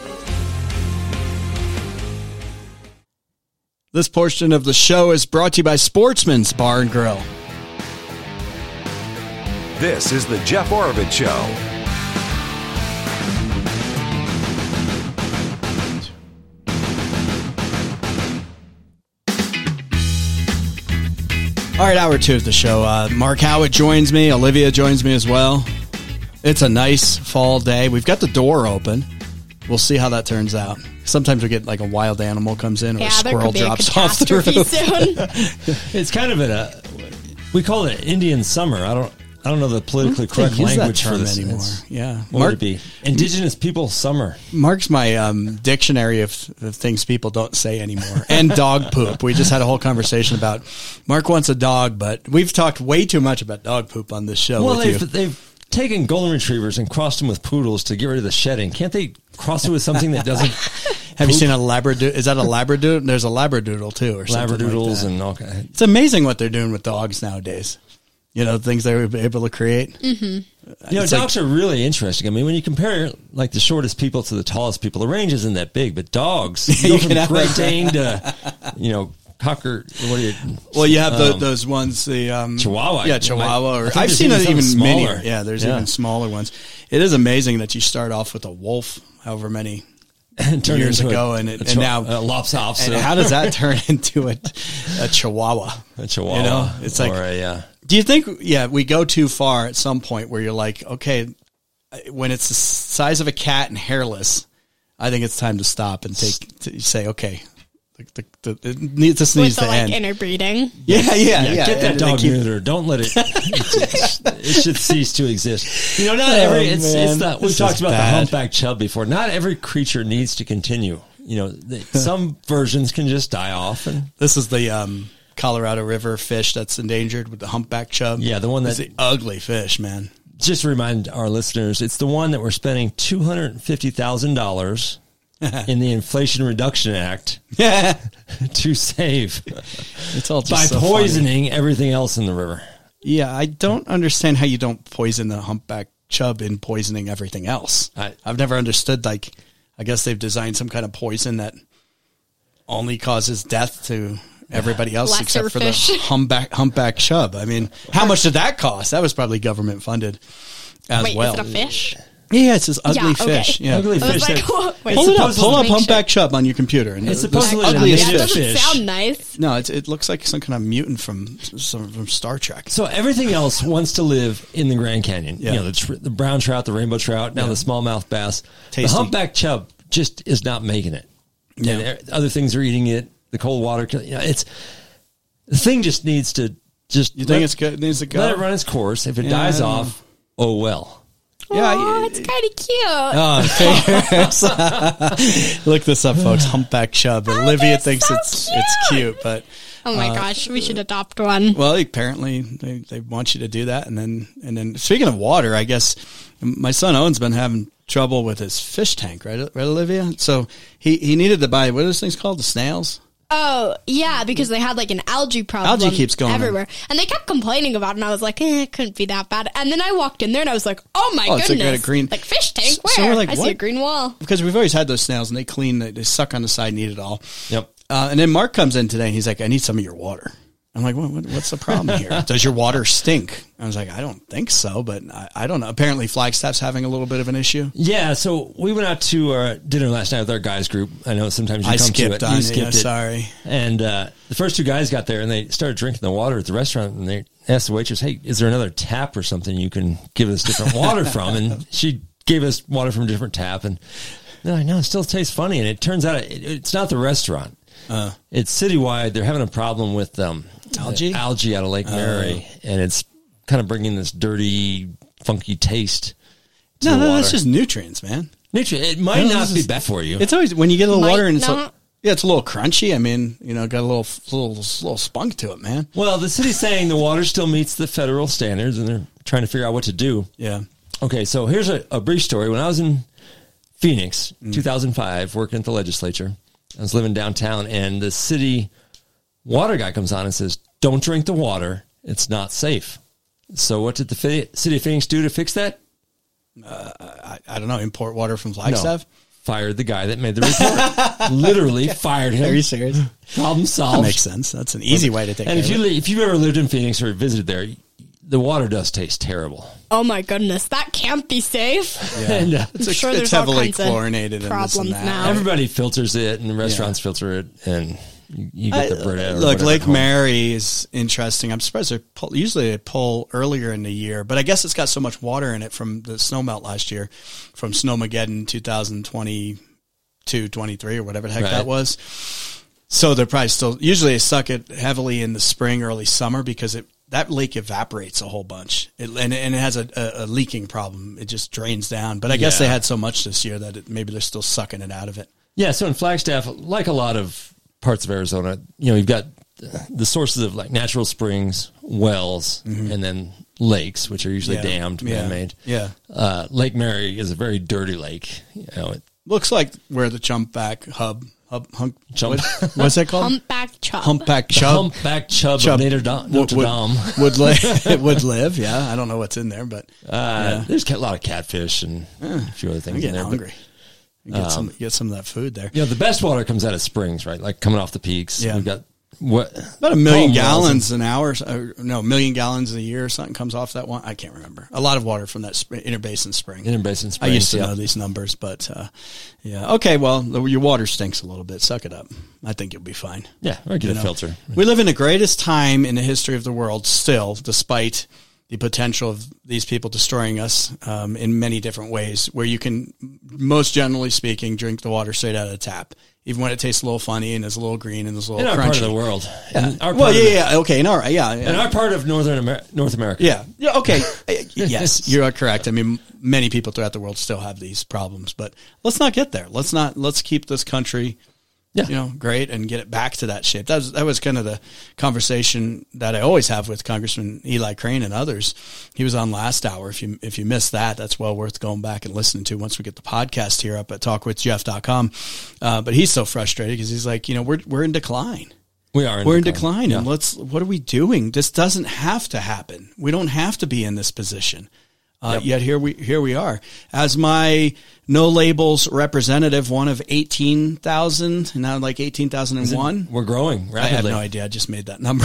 A: This portion of the show is brought to you by Sportsman's Bar and Grill.
B: This is the Jeff Oravits Show.
A: All right, hour 2 of the show. Mark Howitt joins me. Olivia joins me as well. It's a nice fall day. We've got the door open. We'll see how that turns out. Sometimes we get like a wild animal comes in or a squirrel drops off the roof.
E: It's kind of we call it Indian summer. I don't know the politically correct
A: use that
E: language for
A: term
E: this
A: anymore. Yeah.
E: What would it be? Indigenous People Summer.
A: Mark's my dictionary of things people don't say anymore. And dog poop. We just had a whole conversation about Mark wants a dog, but we've talked way too much about dog poop on this show
E: Well,
A: with you.
E: they've taken golden retrievers and crossed them with poodles to get rid of the shedding. Can't they cross it with something that doesn't?
A: Have you seen a Labradoodle? Is that a Labradoodle? There's a Labradoodle too, or something
E: Labradoodles
A: like that.
E: and all kinds.
A: It's amazing what they're doing with dogs nowadays. You know, things they were able to create.
C: Mm-hmm.
E: You know, dogs are really interesting. I mean, when you compare like the shortest people to the tallest people, the range isn't that big. But dogs, you go from Great Dane to, Cocker. What do you?
A: Well, you have those ones, the
E: Chihuahua.
A: Yeah, Chihuahua.
E: I think
A: I've
E: there's
A: seen it even
E: smaller.
A: minier. Yeah, there's even smaller ones. It is amazing that you start off with a wolf, however many years ago, and now
E: lops off.
A: And how does that turn into a Chihuahua?
E: A Chihuahua.
A: You know, it's like. Do you think? Yeah, we go too far at some point where you're like, okay, when it's the size of a cat and hairless, I think it's time to stop and say, okay. This needs to end.
F: Interbreeding.
A: Yeah.
E: Get that dog neutered. Don't let it. It should cease to exist. You know, not every. We've talked about the humpback chub before. Not every creature needs to continue. You know, some versions can just die off. And
A: this is the Colorado River fish that's endangered with the humpback chub.
E: Yeah, the one that's
A: the ugly fish, man.
E: Just to remind our listeners, it's the one that we're spending $250,000. In the Inflation Reduction Act to save.
A: It's all just
E: by
A: so
E: poisoning everything else in the river.
A: Yeah, I don't understand how you don't poison the humpback chub in poisoning everything else. I've never understood, I guess they've designed some kind of poison that only causes death to everybody else
F: Lesser
A: except for
F: fish.
A: the humpback chub. I mean, how much did that cost? That was probably government funded as
F: Wait,
A: well.
F: is it a fish?
A: Yeah, it's this ugly
F: Yeah, okay.
A: fish. Yeah.
E: Ugly fish.
F: Wait,
A: Pull up humpback chub on your computer. And
E: it's supposedly
A: the ugliest
F: that doesn't
A: fish.
F: sound nice.
A: No, it looks like some kind of mutant from Star Trek.
E: So everything else wants to live in the Grand Canyon.
A: Yeah.
E: You know, the brown trout, the rainbow trout, now the smallmouth bass.
A: Tasty.
E: The humpback chub just is not making it.
A: Yeah.
E: And other things are eating it. The cold water. The thing just needs to just.
A: You think it's good? It needs to go.
E: Let it run its course. If it dies off, oh well.
A: Yeah,
F: Oh, it's kind of cute.
A: Look this up, folks. Humpback chub. Olivia thinks
F: so
A: it's
F: cute.
A: cute, but
F: Oh my gosh, we should adopt one.
A: well, apparently they want you to do that. And then speaking of water, I guess my son Owen's been having trouble with his fish tank, right, Olivia? So he needed to buy, what are those things called? The snails?
F: Oh, yeah, because they had an algae problem.
A: Algae keeps going
F: everywhere. And they kept complaining about it, and I was like, it couldn't be that bad. And then I walked in there, and I was like, oh my
A: It's
F: goodness.
A: like a green
F: fish tank? Where?
A: So we're like,
F: I see
A: what?
F: a green wall.
A: Because we've always had those snails, and they clean, they suck on the side and eat it all.
E: Yep.
A: And then Mark comes in today, and he's like, I need some of your water. I'm like, what's the problem here? Does your water stink? I was like, I don't think so, but I don't know. Apparently Flagstaff's having a little bit of an issue.
E: Yeah, so we went out to dinner last night with our guys group. I know sometimes you
A: I
E: come
A: skipped
E: to it.
A: on
E: You
A: it.
E: skipped
A: Yeah,
E: it.
A: sorry.
E: And the first two guys got there, and they started drinking the water at the restaurant, and they asked the waitress, hey, is there another tap or something you can give us different water from? And she gave us water from a different tap, and they're like, no, it still tastes funny. And it turns out it's not the restaurant. It's citywide. They're having a problem with
A: algae
E: out of Lake Mary, and it's kind of bringing this dirty, funky taste to the water.
A: No, that's just nutrients, man.
E: It might not be bad for you.
A: It's always when you get a little
F: Might
A: water and it's
F: not.
A: it's a little crunchy. I mean, got a little spunk to it, man.
E: Well, the city's saying the water still meets the federal standards, and they're trying to figure out what to do.
A: Yeah.
E: Okay, so here's a brief story. When I was in Phoenix, 2005, working at the legislature, I was living downtown, and the city water guy comes on and says, don't drink the water. It's not safe. So what did the city of Phoenix do to fix that?
A: I don't know. Import water from Flagstaff.
E: Fired the guy that made the report. Literally fired him.
A: Are you serious?
E: Problem solved.
A: That makes sense. That's an easy way to take
E: And
A: care of it.
E: if you've ever lived in Phoenix or visited there, the water does taste terrible.
F: Oh my goodness, that can't be safe.
A: Yeah.
E: And
A: It's,
F: sure
A: it's
F: there's all
A: heavily
F: kinds of
A: chlorinated and
F: problems
A: this and that.
F: now.
E: everybody filters it, and the restaurants filter it, and you get the bread out.
A: Look, Lake Mary is interesting. I'm surprised usually they pull earlier in the year, but I guess it's got so much water in it from the snowmelt last year, from Snowmageddon 2022, 23 or whatever the heck that was. So they're probably still, usually they suck it heavily in the spring, early summer because that lake evaporates a whole bunch, and it has a leaking problem. It just drains down. But I guess they had so much this year that maybe they're still sucking it out of it.
E: Yeah. So in Flagstaff, like a lot of parts of Arizona, you've got the sources of like natural springs, wells, and then lakes, which are usually dammed, man-made.
A: Yeah.
E: Lake Mary is a very dirty lake. It
A: looks like where the Chumpback Hub.
E: What's
A: that called?
F: Humpback Chub.
E: Humpback Chub of Notre Dame
A: would live. Yeah, I don't know what's in there, but
E: there's a lot of catfish and a few other things in there.
A: Hungry. Get some of that food there.
E: The best water comes out of springs, right? Like coming off the peaks.
A: Yeah.
E: We've got
A: about 1 million gallons an hour. No, 1 million gallons a year or something comes off that one. I can't remember. A lot of water from that interbasin spring.
E: I
A: used to know these numbers, but okay. Well, your water stinks a little bit. Suck it up. I think you'll be fine.
E: Yeah, or get a filter.
A: We live in the greatest time in the history of the world still, despite the potential of these people destroying us in many different ways, where you can, most generally speaking, drink the water straight out of the tap, even when it tastes a little funny and is a little green and is a little crunchy.
E: In our part of the world.
A: Okay. In
E: our part of North America.
A: Yeah, okay. Yes, you are correct. I mean, many people throughout the world still have these problems, but let's not get there. Let's keep this country great and get it back to that shape. That was kind of the conversation that I always have with Congressman Eli Crane and others. He was on last hour. If you missed that, that's well worth going back and listening to once we get the podcast here up at talkwithjeff.com. But he's so frustrated because he's like, we're in decline.
E: We're in decline.
A: And what are we doing? This doesn't have to happen. We don't have to be in this position. Yet here we are. As my No Labels representative, one of 18,000, now like 18,001.
E: We're growing rapidly.
A: I have no idea. I just made that number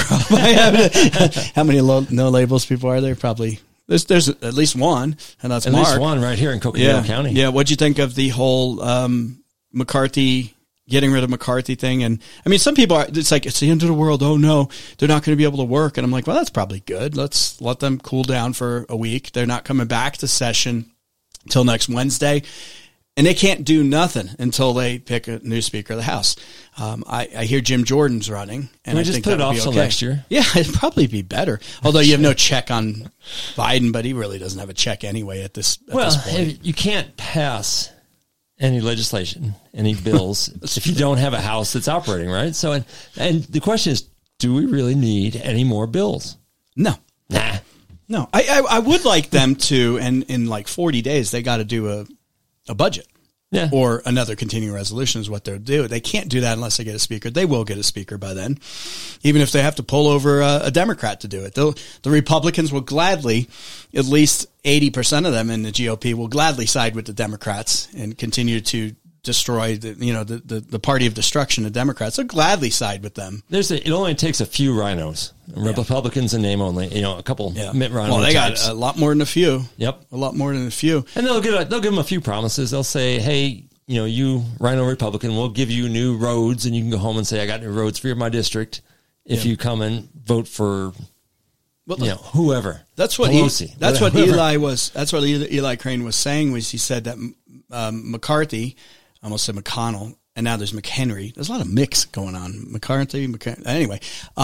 A: up. How many No Labels people are there? Probably. There's at least one, and that's Mark.
E: At least one right here in Coconino County.
A: Yeah. What'd you think of the whole McCarthy? Getting rid of McCarthy thing. And I mean, some people it's like, it's the end of the world. Oh no, they're not going to be able to work. And I'm like, well, that's probably good. Let's let them cool down for a week. They're not coming back to session till next Wednesday. And they can't do nothing until they pick a new Speaker of the House. I hear Jim Jordan's running. And
E: I just put it off till next year?
A: Yeah, it'd probably be better. Although you have no check on Biden, but he really doesn't have a check anyway at this point.
E: You can't pass any legislation, any bills, if you don't have a House that's operating, right? So, and the question is, do we really need any more bills?
A: No.
E: Nah.
A: No. I would like them to, and in like 40 days, they got to do a budget.
E: Yeah.
A: Or another continuing resolution is what they'll do. They can't do that unless they get a speaker. They will get a speaker by then, even if they have to pull over a Democrat to do it. The Republicans will gladly, at least 80% of them in the GOP will gladly side with the Democrats and continue to destroy the party of destruction. The Democrats will gladly side with them.
E: It only takes a few rhinos, Republicans in name only. A couple Mitt Romney.
A: Well, they
E: types.
A: got a lot more than a few.
E: Yep,
A: a lot more than a few.
E: And they'll give them a few promises. They'll say, "Hey, you Rhino Republican, we'll give you new roads, and you can go home and say, I got new roads for my district if you come and vote for." Whoever.
A: That's what
E: Pelosi.
A: That's what Eli Crane was saying. Was he said that McCarthy, I almost said McConnell, and now there's McHenry. There's a lot of mix going on. McCarthy. Anyway,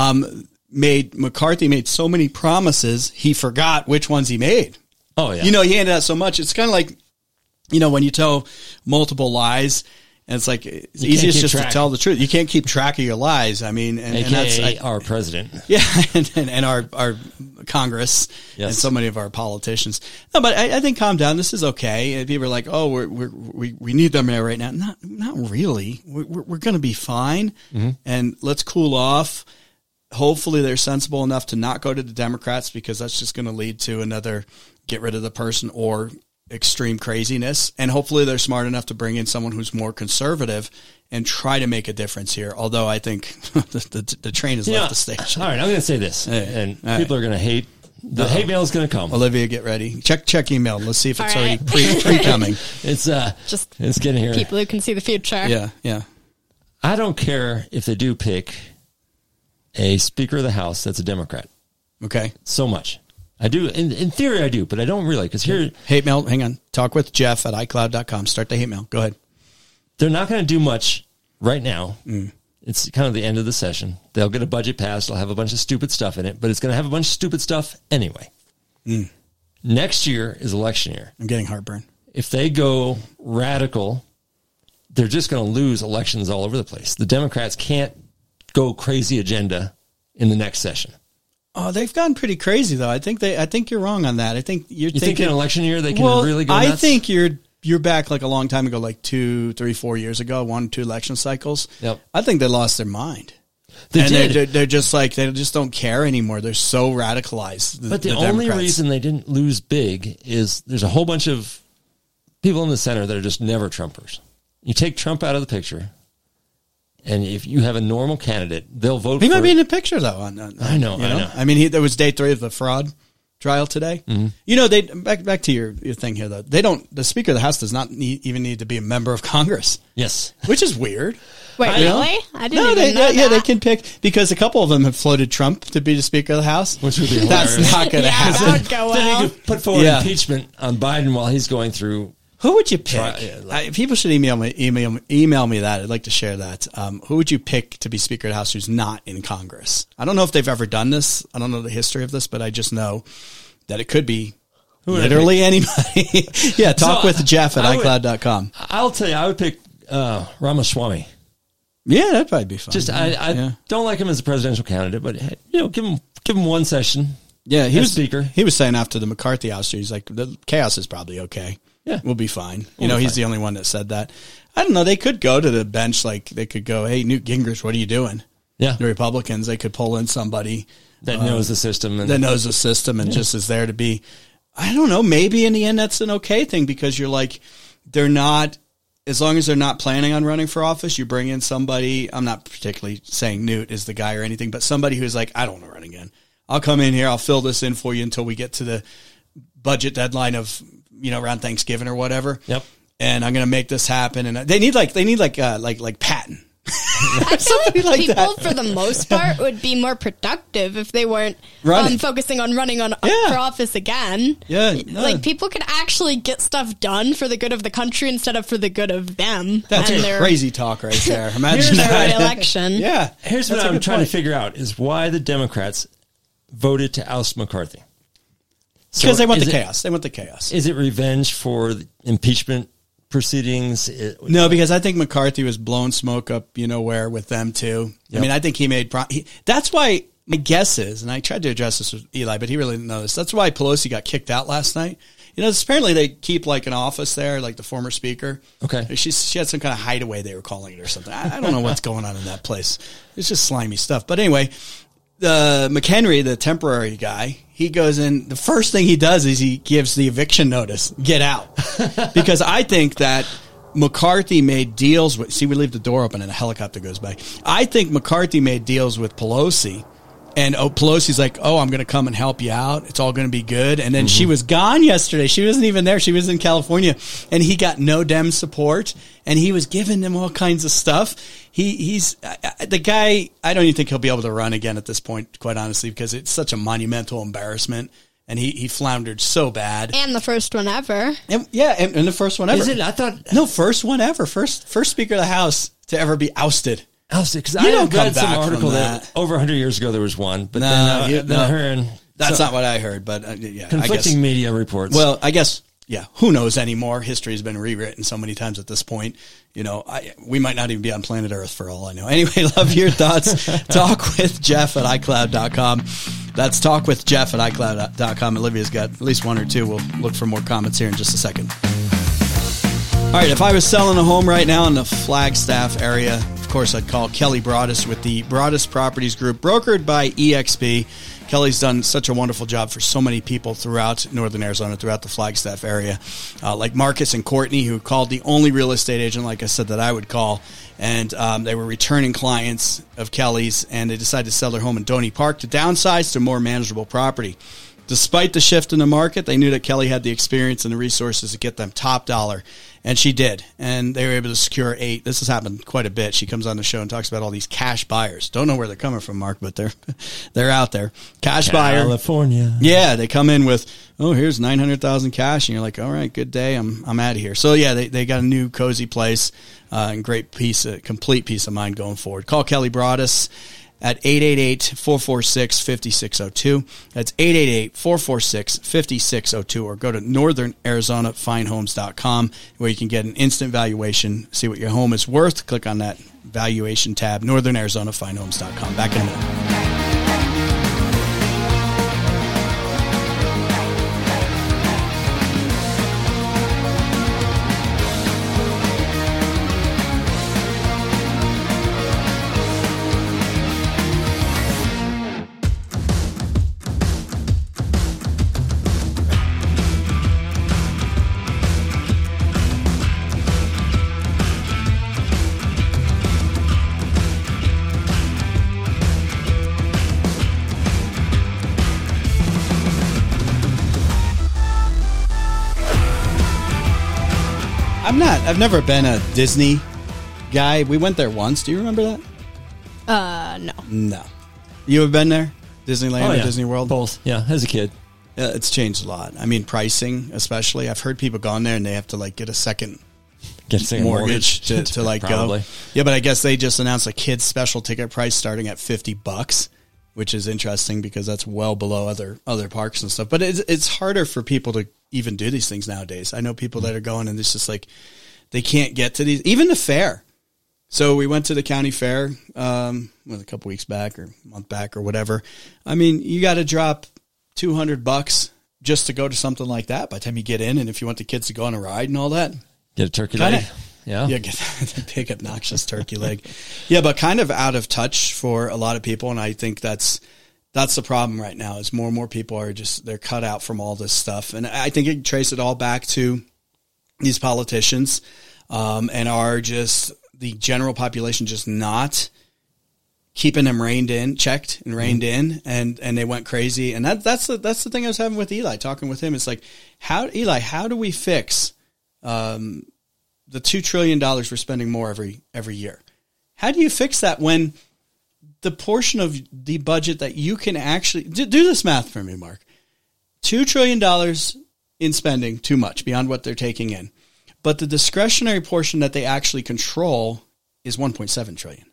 A: McCarthy made so many promises he forgot which ones he made.
E: Oh yeah.
A: He handed out so much. It's kind of like when you tell multiple lies. And it's like, it's easiest just to tell the truth. You can't keep track of your lies. I mean, and
E: that's our president.
A: Yeah. And our Congress and so many of our politicians. No, but I think calm down. This is okay. And people are like, oh, we need them there right now. Not really. We're going to be fine. Mm-hmm. And let's cool off. Hopefully they're sensible enough to not go to the Democrats because that's just going to lead to another get rid of the person or extreme craziness, and hopefully they're smart enough to bring in someone who's more conservative and try to make a difference here. Although I think the train has left the station.
E: All right, I'm going to say this, and people are going to hate. The hate mail is going to come.
A: Olivia, get ready. Check email. Let's see if it's already pre-coming.
E: It's getting here.
F: People who can see the future.
A: Yeah.
E: I don't care if they do pick a Speaker of the House that's a Democrat.
A: Okay.
E: So much. I do. In theory, I do, but I don't really. Because here...
A: Hate mail, hang on. Talk with Jeff at iCloud.com. Start the hate mail. Go ahead.
E: They're not going to do much right now It's kind of the end of the session. They'll get a budget passed. They'll have a bunch of stupid stuff in it, but it's going to have a bunch of stupid stuff anyway. Next year is election year.
A: I'm getting heartburn.
E: If they go radical, they're just going to lose elections all over the place. The Democrats can't go crazy agenda in the next session.
A: Oh, they've gone pretty crazy though. I think you're wrong on that. I think you're
E: You
A: thinking
E: think in election year they can really go nuts?
A: I think you're back like a long time ago, like 2, 3, 4 years ago, 1, 2 election cycles.
E: Yep.
A: I think they lost their mind.
E: They did.
A: They're just like, they just don't care anymore. They're so radicalized.
E: But the only reason they didn't lose big is there's a whole bunch of people in the center that are just never Trumpers. You take Trump out of the picture, and if you have a normal candidate, they'll vote for
A: He might
E: it.
A: be in the picture, though.
E: I know.
A: I mean, there was day 3 of the fraud trial today. Mm-hmm. You know, they back to your thing here, though. The Speaker of the House does not even need to be a member of Congress.
E: Yes.
A: Which is weird.
F: Wait, really? I didn't even know that.
A: Yeah, they can pick, because a couple of them have floated Trump to be the Speaker of the House.
E: Which would be hilarious.
A: That's not going to happen.
F: That would go well.
E: Then you could put forward impeachment on Biden while he's going through.
A: Who would you pick? People should email me that. I'd like to share that. Who would you pick to be Speaker of the House who's not in Congress? I don't know if they've ever done this. I don't know the history of this, but I just know that it could be literally anybody. Yeah, talk with Jeff at iCloud.com.
E: I'll tell you, I would pick Ramaswamy.
A: Yeah, that'd probably be fun.
E: I don't like him as a presidential candidate, but give him one session.
A: Yeah, he was
E: Speaker.
A: He was saying after the McCarthy ouster, he's like, the chaos is probably okay.
E: Yeah,
A: we'll be fine. He's the only one that said that. I don't know. They could go to the bench, like they could go, "Hey, Newt Gingrich, what are you doing?"
E: Yeah,
A: the Republicans. They could pull in somebody
E: that knows the system
A: and just is there to be. I don't know. Maybe in the end, that's an okay thing, because you're like, they're not. As long as they're not planning on running for office, you bring in somebody. I'm not particularly saying Newt is the guy or anything, but somebody who's like, I don't want to run again. I'll come in here. I'll fill this in for you until we get to the budget deadline of, around Thanksgiving or whatever.
E: Yep.
A: And I'm going to make this happen. And they need like Patton.
F: I feel like people, for the most part, would be more productive if they weren't focusing on running for office again.
A: Yeah,
F: like people could actually get stuff done for the good of the country instead of for the good of them.
A: That's crazy talk right there. Imagine
F: their election.
A: Yeah,
E: here's what I'm trying to figure out is why the Democrats voted to oust McCarthy.
A: Because they want the chaos. They want the chaos.
E: Is it revenge for the impeachment proceedings?
A: No, because I think McCarthy was blowing smoke up, where with them too. Yep. I mean, I think he made. That's why my guess is, and I tried to address this with Eli, but he really didn't know this. That's why Pelosi got kicked out last night. Apparently they keep like an office there, like the former speaker.
E: Okay,
A: she had some kind of hideaway, they were calling it or something. I don't know what's going on in that place. It's just slimy stuff. But anyway, McHenry, the temporary guy, he goes in. The first thing he does is he gives the eviction notice. Get out. Because I think that McCarthy made deals with. See, we leave the door open and a helicopter goes by. I think McCarthy made deals with Pelosi. And Pelosi's like, I'm going to come and help you out. It's all going to be good. And then she was gone yesterday. She wasn't even there. She was in California. And he got no Dem support. And he was giving them all kinds of stuff. He's the guy. I don't even think he'll be able to run again at this point, quite honestly, because it's such a monumental embarrassment. And he floundered so bad.
F: And the first one ever.
A: And the first one ever.
E: Is it? I thought.
A: No, first one ever. First Speaker of the House to ever be ousted.
E: Because I read some article that over 100 years ago there was one, but then I heard
A: that's not what I heard. But
E: conflicting media reports.
A: Well, I guess who knows anymore? History has been rewritten so many times at this point. We might not even be on planet Earth for all I know. Anyway, love your thoughts. Talk with Jeff at iCloud.com. That's talk with Jeff at iCloud.com. Olivia's got at least one or two. We'll look for more comments here in just a second. All right, if I was selling a home right now in the Flagstaff area, of course, I'd call Kelly Broadus with the Broadus Properties Group, brokered by EXP. Kelly's done such a wonderful job for so many people throughout northern Arizona, throughout the Flagstaff area, like Marcus and Courtney, who called the only real estate agent, like I said, that I would call. And they were returning clients of Kelly's, and they decided to sell their home in Doney Park to downsize to a more manageable property. despite the shift in the market, they knew that Kelly had the experience and the resources to get them top dollar. And she did. And they were able to secure 8. This has happened quite a bit. She comes on the show and talks about all these cash buyers. Don't know where they're coming from, Mark, but they're out there. Cash buyer.
E: California.
A: Yeah, they come in with, here's 900,000 cash. And you're like, all right, good day. I'm out of here. So, yeah, they got a new cozy place and complete peace of mind going forward. Call Kelly Broaddus at 888-446-5602. That's 888-446-5602, or go to northernarizonafinehomes.com, where you can get an instant valuation, see what your home is worth. Click on that valuation tab, northernarizonafinehomes.com. Back in a minute. I've never been a Disney guy. We went there once. Do you remember
F: that? No.
A: No. You have been there? Disneyland or Disney World?
E: Both. Yeah, as a kid.
A: It's changed a lot. I mean, pricing especially. I've heard people go in there and they have to get a second mortgage to go. Yeah, but I guess they just announced a kid's special ticket price starting at $50, which is interesting because that's well below other parks and stuff. But it's harder for people to even do these things nowadays. I know people that are going and it's just they can't get to these, even the fair. So we went to the county fair a couple weeks back or a month back or whatever. I mean, you got to drop $200 just to go to something like that by the time you get in. And if you want the kids to go on a ride and all that,
E: get a turkey leg. Yeah,
A: get the big obnoxious turkey leg. Yeah, but kind of out of touch for a lot of people, and I think that's the problem right now. Is more and more people are they're cut out from all this stuff, and I think you can trace it all back to these politicians, and are just the general population just not keeping them checked and reined in, and they went crazy, and that's the thing I was having with Eli, talking with him. It's how do we fix the $2 trillion we're spending more every year? How do you fix that when the portion of the budget that you can actually do this math for me, Mark? $2 trillion in spending, too much beyond what they're taking in, but the discretionary portion that they actually control is $1.7 trillion.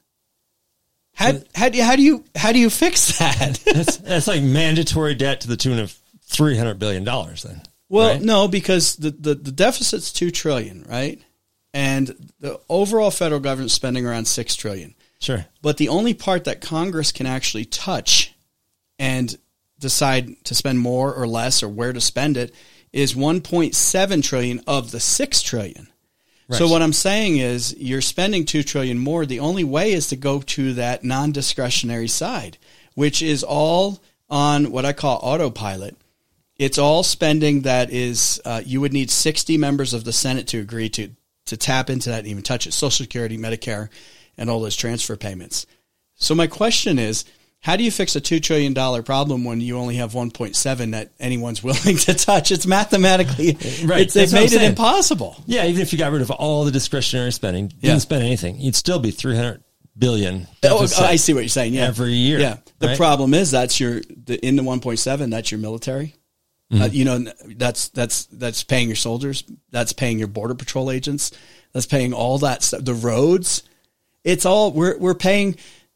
A: How do you fix that?
E: that's like mandatory debt to the tune of $300 billion. Then,
A: well,
E: right?
A: No, because the deficit's $2 trillion, right? And the overall federal government spending around $6 trillion.
E: Sure.
A: But the only part that Congress can actually touch and decide to spend more or less or where to spend it is $1.7 trillion of the $6 trillion. Right. So what I'm saying is you're spending $2 trillion more. The only way is to go to that non-discretionary side, which is all on what I call autopilot. It's all spending that is you would need 60 members of the Senate to agree to tap into that and even touch it. Social Security, Medicare, and all those transfer payments. So my question is, how do you fix a $2 trillion problem when you only have 1.7 that anyone's willing to touch? It's mathematically,
E: right.
A: They've made it impossible.
E: Yeah, even if you got rid of all the discretionary spending, didn't spend anything, you'd still be $300 billion.
A: I see what you're saying. Yeah,
E: every year.
A: Yeah, the problem is in the 1.7, that's your military. Mm-hmm. That's paying your soldiers. That's paying your border patrol agents. That's paying all that stuff. The roads. It's all we're paying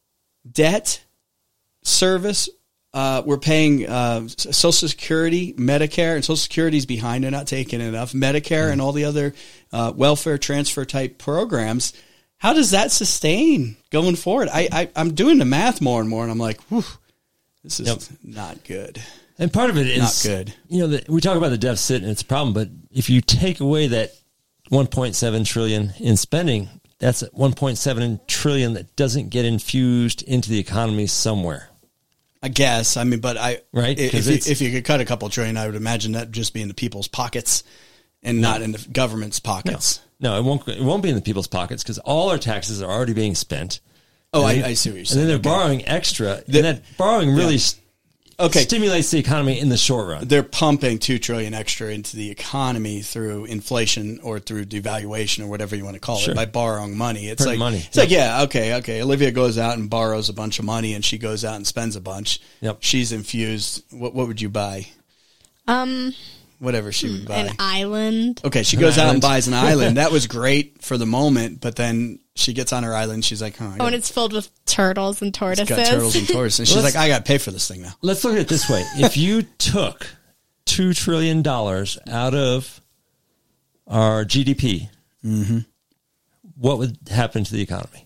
A: debt. Service, we're paying Social Security, Medicare, and Social Security's behind. They're not taking enough. Medicare and all the other welfare transfer type programs. How does that sustain going forward? I'm doing the math more and more, and I'm like, whew, this is not good.
E: And part of it is
A: not good.
E: We talk about the deficit and it's a problem, but if you take away that $1.7 trillion in spending, that's $1.7 trillion that doesn't get infused into the economy somewhere.
A: I guess. I mean, but
E: right?
A: If you could cut a couple trillion, I would imagine that just be in the people's pockets and not in the government's pockets.
E: No, it won't be in the people's pockets because all our taxes are already being spent.
A: Oh, I see what you're saying.
E: And then they're borrowing extra. And that borrowing really stimulates the economy in the short run.
A: They're pumping $2 trillion extra into the economy through inflation or through devaluation or whatever you want to call it by borrowing money. It's
E: like money.
A: It's like, okay. Olivia goes out and borrows a bunch of money and she goes out and spends a bunch.
E: Yep.
A: She's infused. What would you buy? Whatever she would buy.
F: An island.
A: Okay, she goes out and buys an island. That was great for the moment, but then she gets on her island. She's like,
F: and it's filled with turtles and tortoises.
A: It's got turtles and tortoises. And she's like, I got to pay for this thing now.
E: Let's look at it this way. If you took $2 trillion out of our GDP, what would happen to the economy?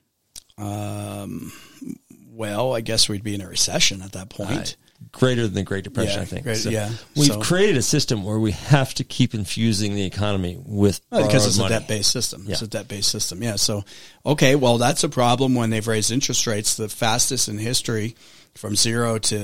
A: Well, I guess we'd be in a recession at that point.
E: Greater than the Great Depression, I think.
A: We've
E: created a system where we have to keep infusing the economy with
A: because it's
E: money.
A: A debt-based system. It's a debt-based system. Yeah. So, okay, well, that's a problem when they've raised interest rates the fastest in history, from 0 to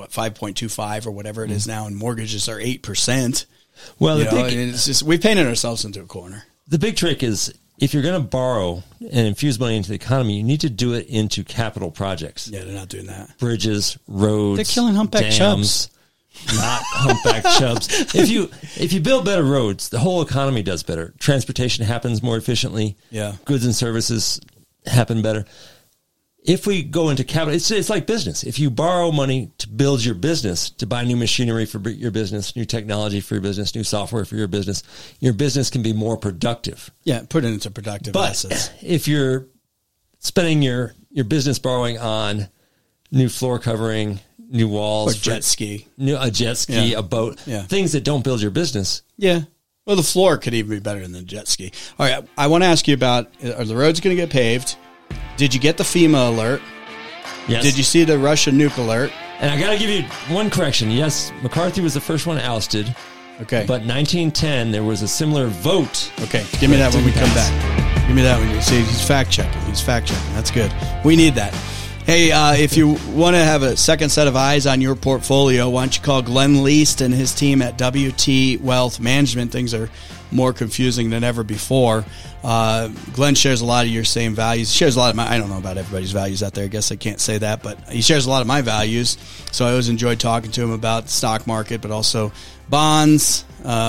A: 5.25 or whatever it is now, and mortgages are 8%.
E: Well,
A: it's just we've painted ourselves into a corner.
E: The big trick is, if you're going to borrow and infuse money into the economy, you need to do it into capital projects.
A: Yeah, they're not doing that.
E: Bridges, roads,
A: they're killing humpback chubs.
E: Not humpback chubs. If you build better roads, the whole economy does better. Transportation happens more efficiently.
A: Yeah,
E: goods and services happen better. If we go into capital, it's like business. If you borrow money to build your business, to buy new machinery for your business, new technology for your business, new software for your business can be more productive.
A: Yeah, put it into productive assets.
E: If you're spending your business borrowing on new floor covering, new walls,
A: or a jet ski,
E: a boat, things that don't build your business.
A: Yeah. Well, the floor could even be better than the jet ski. All right, I want to ask you about, are the roads going to get paved? Did you get the FEMA alert?
E: Yes.
A: Did you see the Russian nuke alert?
E: And I got to give you one correction. Yes, McCarthy was the first one ousted.
A: Okay.
E: But 1910, there was a similar vote.
A: Okay, give me that when we come back. Give me that when you see he's fact-checking. That's good. We need that. Hey, if you want to have a second set of eyes on your portfolio, why don't you call Glenn Least and his team at WT Wealth Management. Things are more confusing than ever before. Glenn shares a lot of your same values. He shares a lot of my, I don't know about everybody's values out there. I guess I can't say that, but he shares a lot of my values. So I always enjoyed talking to him about the stock market, but also bonds,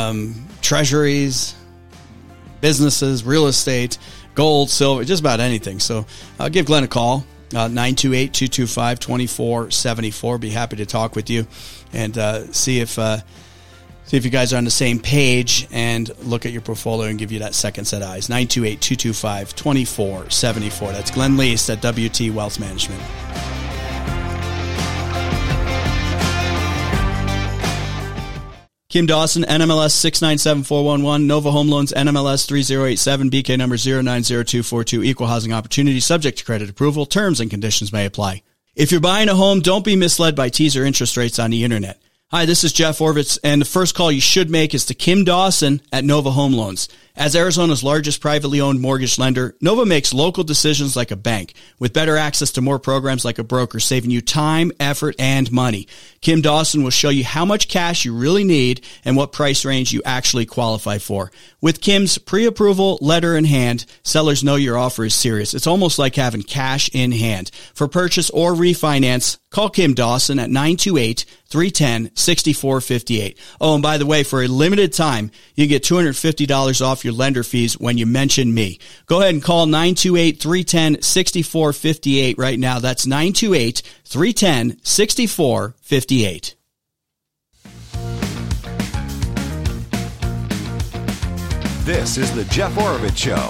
A: treasuries, businesses, real estate, gold, silver, just about anything. So give Glenn a call. 928-225-2474. Be happy to talk with you and see if you guys are on the same page and look at your portfolio and give you that second set of eyes. 928-225-2474. That's Glenn Least at WT Wealth Management. Kim Dawson, NMLS 697411, Nova Home Loans, NMLS 3087, BK number 090242, Equal Housing Opportunity, subject to credit approval. Terms and conditions may apply. If you're buying a home, don't be misled by teaser interest rates on the internet. Hi, this is Jeff Orvitz, and the first call you should make is to Kim Dawson at Nova Home Loans. As Arizona's largest privately owned mortgage lender, Nova makes local decisions like a bank, with better access to more programs like a broker, saving you time, effort, and money. Kim Dawson will show you how much cash you really need and what price range you actually qualify for. With Kim's pre-approval letter in hand, sellers know your offer is serious. It's almost like having cash in hand. For purchase or refinance, call Kim Dawson at 928-310-6458. Oh, and by the way, for a limited time, you get $250 off your lender fees when you mention me. Go ahead and call 928-310-6458 right now. That's 928-310-6458.
B: This is the Jeff Oravits Show.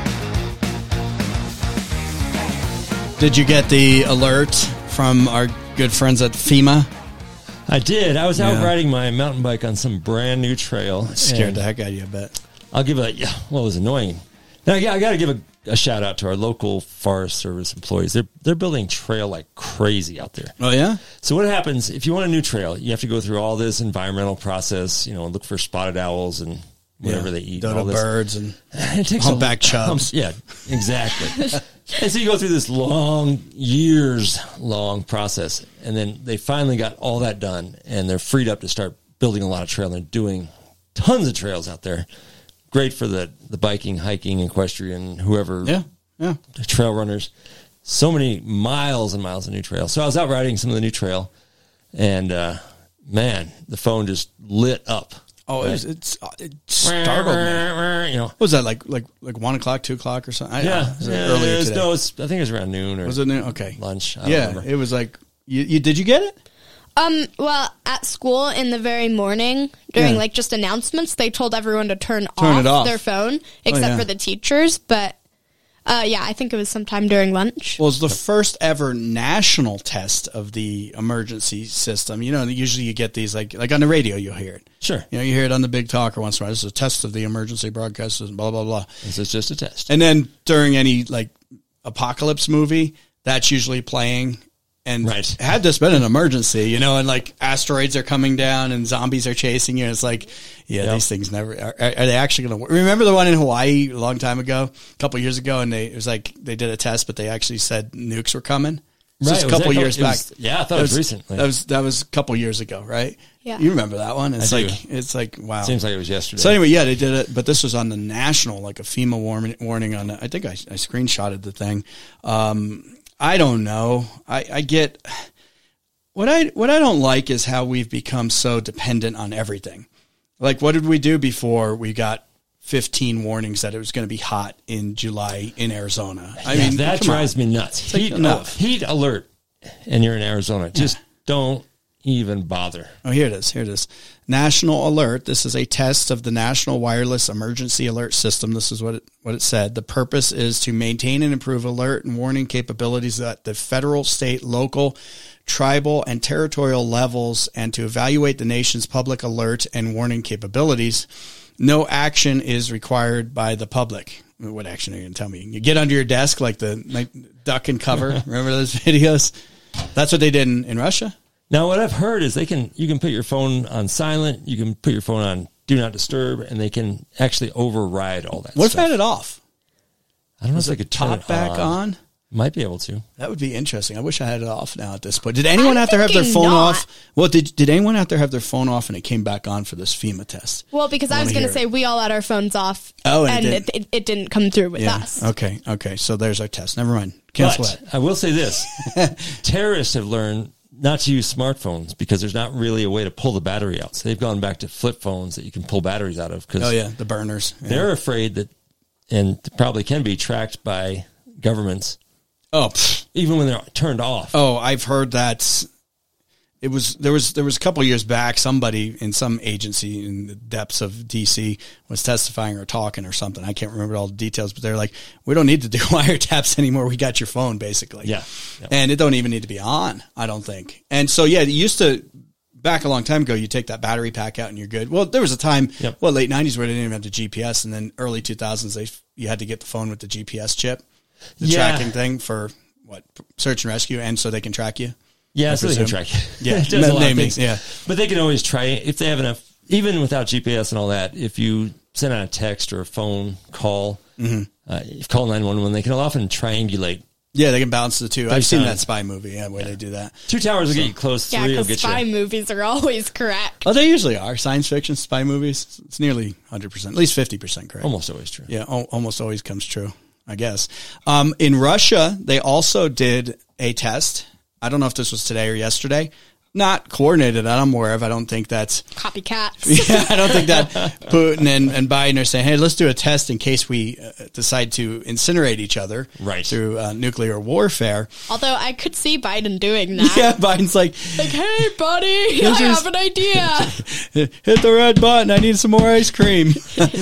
A: Did you get the alert from our good friends at FEMA?
E: I did. I was out riding my mountain bike on some brand new trail.
A: That scared the heck out of you, I bet.
E: I'll give it it was annoying. Now, I got to give a shout out to our local Forest Service employees. They're building trail like crazy out there.
A: Oh, yeah?
E: So what happens, if you want a new trail, you have to go through all this environmental process, look for spotted owls and whatever they eat.
A: Dodo birds and
E: it takes
A: humpback chubs.
E: Yeah, exactly. And so you go through this years-long process, and then they finally got all that done, and they're freed up to start building a lot of trail. And they're doing tons of trails out there. Great for the biking, hiking, equestrian, whoever, trail runners. So many miles and miles of new trail. So I was out riding some of the new trail, And, man, the phone just lit up.
A: Oh, right? it startled me. You know, what was that like 1 o'clock, 2 o'clock, or something? Earlier today.
E: No, I think it was around noon or
A: was it noon? Okay,
E: lunch. I don't remember.
A: It was like you. Did you get it?
F: Well, at school in the very morning during like just announcements, they told everyone to turn off their phone except for the teachers. But I think it was sometime during lunch.
A: Well, it was the first ever national test of the emergency system. You know, usually you get these like on the radio, you'll hear it.
E: Sure.
A: You know, you hear it on the big talker once in a while. This is a test of the emergency broadcast system, blah, blah, blah.
E: This is just a test.
A: And then during any like apocalypse movie, that's usually playing. And had this been an emergency, you know, and like asteroids are coming down and zombies are chasing you. It's like, these things never are they actually going to work? Remember the one in Hawaii a long time ago, a couple years ago, and it was like they did a test, but they actually said nukes were coming. Just a couple years back.
E: I thought it was recently.
A: That was a couple years ago, right?
F: Yeah,
A: you remember that one? It's like wow.
E: Seems like it was yesterday.
A: So anyway, they did it, but this was on the national, like a FEMA warning on. I think I screenshotted the thing. I don't know. I get what I don't like is how we've become so dependent on everything. Like, what did we do before we got 15 warnings that it was going to be hot in July in Arizona? I mean,
E: that drives me nuts. Heat alert, and you're in Arizona. Just don't even bother.
A: Oh, here it is. National alert. This is a test of the National Wireless Emergency Alert System. This is what it said. The purpose is to maintain and improve alert and warning capabilities at the federal, state, local, tribal, and territorial levels, and to evaluate the nation's public alert and warning capabilities. No action is required by the public. What action are you going to tell me? You get under your desk like the duck and cover. Remember those videos? That's what they did in Russia.
E: Now, what I've heard is you can put your phone on silent, you can put your phone on do not disturb, and they can actually override all that
A: stuff. What if I had it off?
E: I don't know if they could turn it
A: back on.
E: Might be able to.
A: That would be interesting. I wish I had it off now at this point. Did anyone out there have their phone off? Well, did anyone out there have their phone off and it came back on for this FEMA test?
F: Well, because I was going to say we all had our phones off. Oh, and it didn't come through with us.
A: Okay. So there's our test. Never mind. Cancel that.
E: I will say this. Terrorists have learned not to use smartphones because there's not really a way to pull the battery out. So they've gone back to flip phones that you can pull batteries out of.
A: The burners. Yeah.
E: They're afraid that, and probably can be tracked by governments.
A: Oh,
E: even when they're turned off.
A: Oh, I've heard that. There was a couple of years back, somebody in some agency in the depths of DC was testifying or talking or something. I can't remember all the details, but they're like, we don't need to do wiretaps anymore. We got your phone, basically.
E: Yeah.
A: And it don't even need to be on, I don't think. And so, it used to, back a long time ago, you take that battery pack out and you're good. Well, there was a time, late 90s where they didn't even have the GPS, and then early 2000s, you had to get the phone with the GPS chip, the tracking thing for, search and rescue, and so they can track you.
E: Yeah, so they can track you.
A: Yeah,
E: it does a lot of things. Yeah. But they can always try, if they have enough, even without GPS and all that, if you send out a text or a phone call, if you call 911, they can often triangulate.
A: Yeah, they can balance the two. I've seen that spy movie where they do that.
E: 2 towers will get you close, 3 will get you. Yeah, because
F: spy movies are always correct.
A: Oh, they usually are. Science fiction, spy movies, it's nearly 100%, at least 50% correct.
E: Almost always true.
A: Yeah, almost always comes true, I guess. In Russia, they also did a test. I don't know if this was today or yesterday. Not coordinated that I'm aware of. I don't think that's
F: copycats.
A: Yeah, I don't think that Putin and Biden are saying, hey, let's do a test in case we decide to incinerate each other through nuclear warfare.
F: Although I could see Biden doing that.
A: Yeah, Biden's like,
F: hey, buddy, I have an idea.
A: Hit the red button. I need some more ice cream.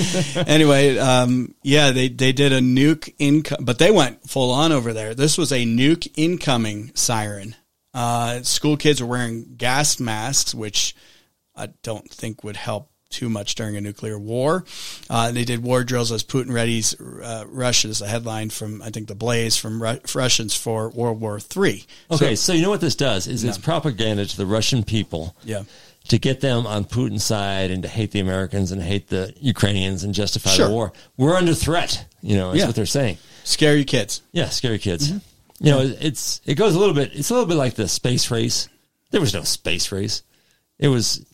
A: Anyway, they did a nuke income, but they went full on over there. This was a nuke incoming siren. School kids were wearing gas masks, which I don't think would help too much during a nuclear war. They did war drills as Putin readies Russia's a headline from, I think, The Blaze, from Russians for World War III.
E: Okay, so you know what this does is it's propaganda to the Russian people to get them on Putin's side and to hate the Americans and hate the Ukrainians and justify the war. We're under threat, is what they're saying.
A: Scare your kids.
E: Yeah, scare your kids. Mm-hmm. It goes a little bit, it's a little bit like the space race. There was no space race. It was